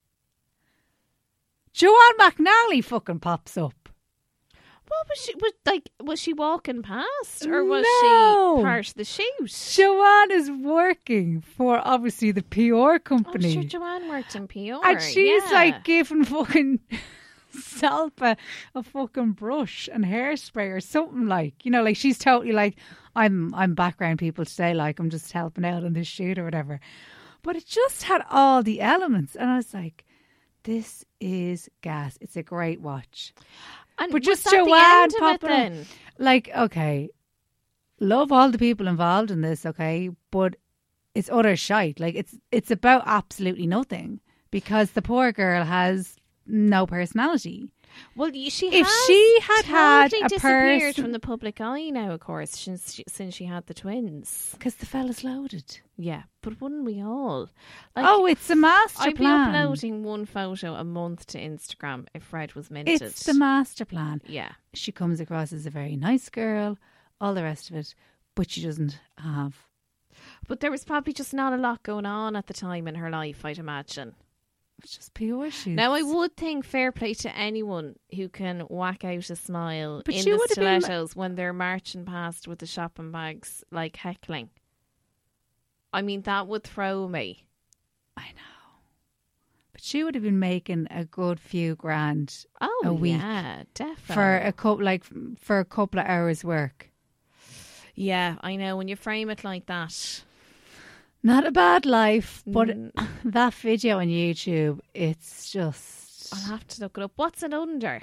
Joanne McNally fucking pops up. What was she? Was she walking past, or was No. she part of the shoot? Joanne is working for obviously the PR company. Oh, sure, Joanne worked in PR, And she's yeah. like giving fucking Salpa a fucking brush and hairspray or something, like, you know, like she's totally like, I'm background people today, like I'm just helping out on this shoot or whatever. But it just had all the elements, and I was like, this is gas. It's a great watch. And But was just that the Joanne end of it popping up. then? Like, okay, love all the people involved in this, okay, but it's utter shite. Like, it's about absolutely nothing, because the poor girl has no personality. Well, she If has she had totally had a disappeared person- from the public eye now, of course, since she had the twins. Because the fella's loaded. Yeah, but wouldn't we all? Like, Oh, it's a master I'd plan. be uploading one photo a month to Instagram if Fred was minted. It's the master plan. Yeah. She comes across as a very nice girl, all the rest of it, but she doesn't have. But there was probably just not a lot going on at the time in her life, I'd imagine. It's just PR shoots. Now, I would think fair play to anyone who can whack out a smile But in she the would have been- stilettos when they're marching past with the shopping bags, like heckling. I mean, that would throw me. I know. But she would have been making a good few grand Oh, a week yeah, definitely. for a couple of hours work. Yeah, I know. When you frame it like that. Not a bad life, but Mm. that video on YouTube, it's just I'll have to look it up. What's it under?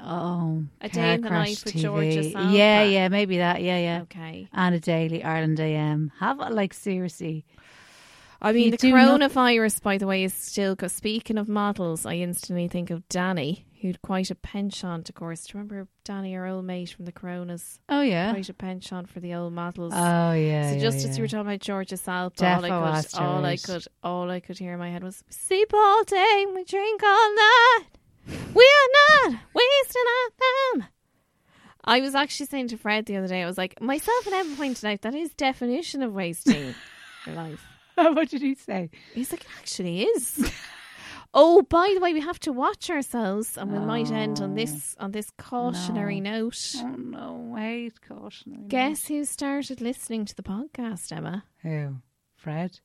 A Day in the Life with Georgia Salpa. Yeah, maybe that. Yeah. Okay. And a daily Ireland AM. Have it, like, seriously. I mean, You the do not- coronavirus, by the way, is still... Cause speaking of models, I instantly think of Danny, who'd quite a penchant, of course. Do you remember Danny, our old mate from the Coronas? Oh yeah. Quite a penchant for the old models. Oh yeah. So just yeah. as you were talking about Georgia Salpa, Defo all I could hear in my head was, sleep all day, we drink all night. We are not wasting our time. I was actually saying to Fred the other day, I was like, myself and Evan pointed out that is definition of wasting your life. What did he say? He's like, it actually is. Oh, by the way, we have to watch ourselves, and we might end on this cautionary note. Oh no, wait, cautionary. Guess who started listening to the podcast, Emma? Who? Fred?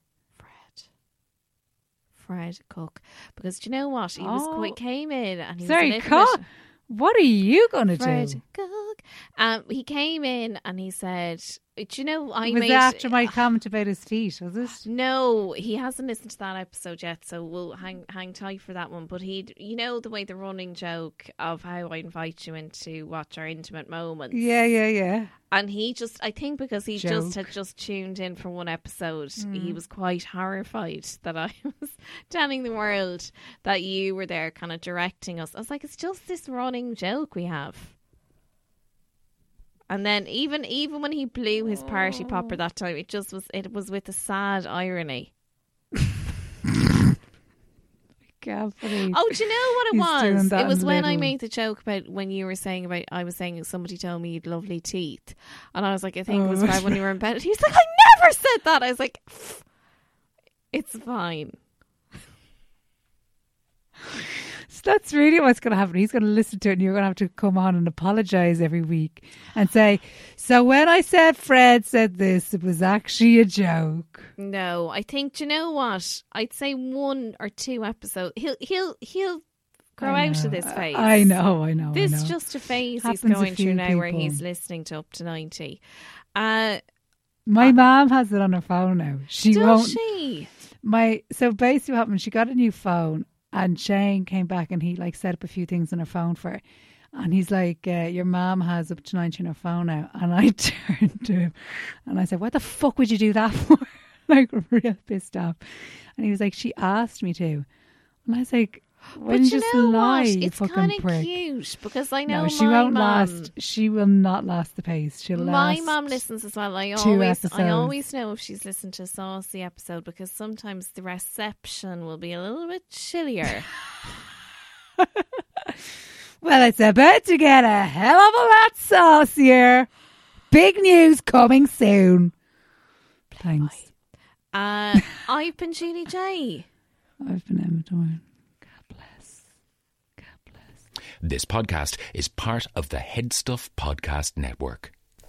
Fred Cook. Because do you know what? He came in and he Sorry, was a little bit... What are you going to Fred do? Cook. He came in and he said, do you know, Was it after my comment about his feet, was it? No, he hasn't listened to that episode yet, so we'll hang tight for that one. But you know the way the running joke of how I invite you in to watch our intimate moments. Yeah. And he just, I think because he Joke. had just tuned in for one episode, he was quite horrified that I was telling the world that you were there kind of directing us. I was like, it's just this running joke we have. And then even when he blew his party popper that time, it was with a sad irony. Can't believe. Oh, do you know what He's it doing was? that It was in when I little. made the joke about when you were saying about, I was saying somebody told me you'd lovely teeth. And I was like, I think it was about when you were in bed. He was like, I never said that. I was like, it's fine. So that's really what's going to happen. He's going to listen to it and you're going to have to come on and apologise every week and say, so when I said Fred said this, it was actually a joke. No, I think, do you know what? I'd say 1 or 2 episodes. He'll grow out of this phase. I know. This is just a phase he's going through now where he's listening to up to 90. My mom has it on her phone now. Does she? So basically what happened, she got a new phone and Shane came back and he like set up a few things on her phone for her. And he's like, your mom has up to 90 on her phone now. And I turned to him and I said, what the fuck would you do that for? Like, real pissed off. And he was like, she asked me to. And I was like, when you just lie, you fucking prick. It's kind of cute because I know she won't last. She will not last the pace. She'll last. My mum listens as well. I always know if she's listened to a saucy episode because sometimes the reception will be a little bit chillier. Well, it's about to get a hell of a lot saucier. Big news coming soon. Thanks. I've been Julie J. I've been Emma Dorn. God bless. This podcast is part of the Head Stuff Podcast Network.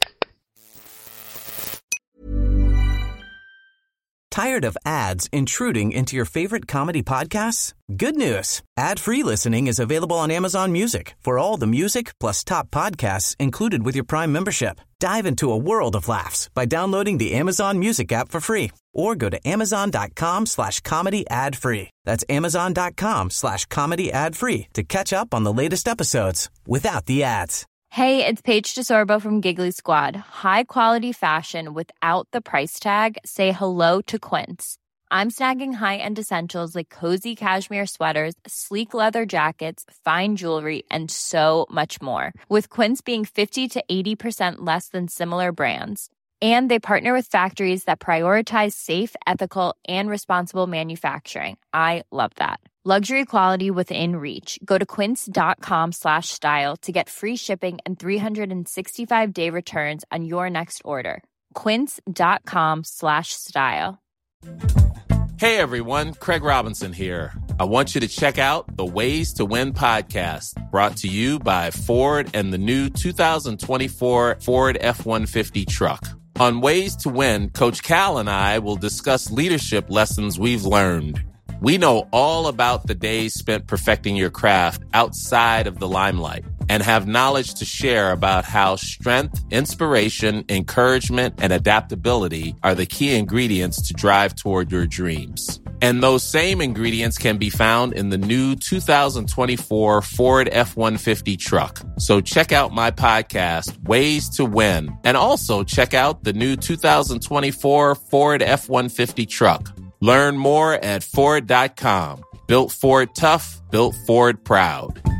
Tired of ads intruding into your favorite comedy podcasts? Good news. Ad-free listening is available on Amazon Music for all the music plus top podcasts included with your Prime membership. Dive into a world of laughs by downloading the Amazon Music app for free or go to amazon.com/comedy ad-free. That's amazon.com/comedy ad-free to catch up on the latest episodes without the ads. Hey, it's Paige DeSorbo from Giggly Squad. High quality fashion without the price tag. Say hello to Quince. I'm snagging high-end essentials like cozy cashmere sweaters, sleek leather jackets, fine jewelry, and so much more. With Quince being 50 to 80% less than similar brands. And they partner with factories that prioritize safe, ethical, and responsible manufacturing. I love that. Luxury quality within reach. Go to quince.com/style to get free shipping and 365-day returns on your next order. Quince.com/style. Hey everyone, Craig Robinson here. I want you to check out the Ways to Win podcast, brought to you by Ford and the new 2024 Ford F-150 truck. On Ways to Win, Coach Cal and I will discuss leadership lessons we've learned. We know all about the days spent perfecting your craft outside of the limelight and have knowledge to share about how strength, inspiration, encouragement, and adaptability are the key ingredients to drive toward your dreams. And those same ingredients can be found in the new 2024 Ford F-150 truck. So check out my podcast, Ways to Win, and also check out the new 2024 Ford F-150 truck. Learn more at Ford.com. Built Ford tough, built Ford proud.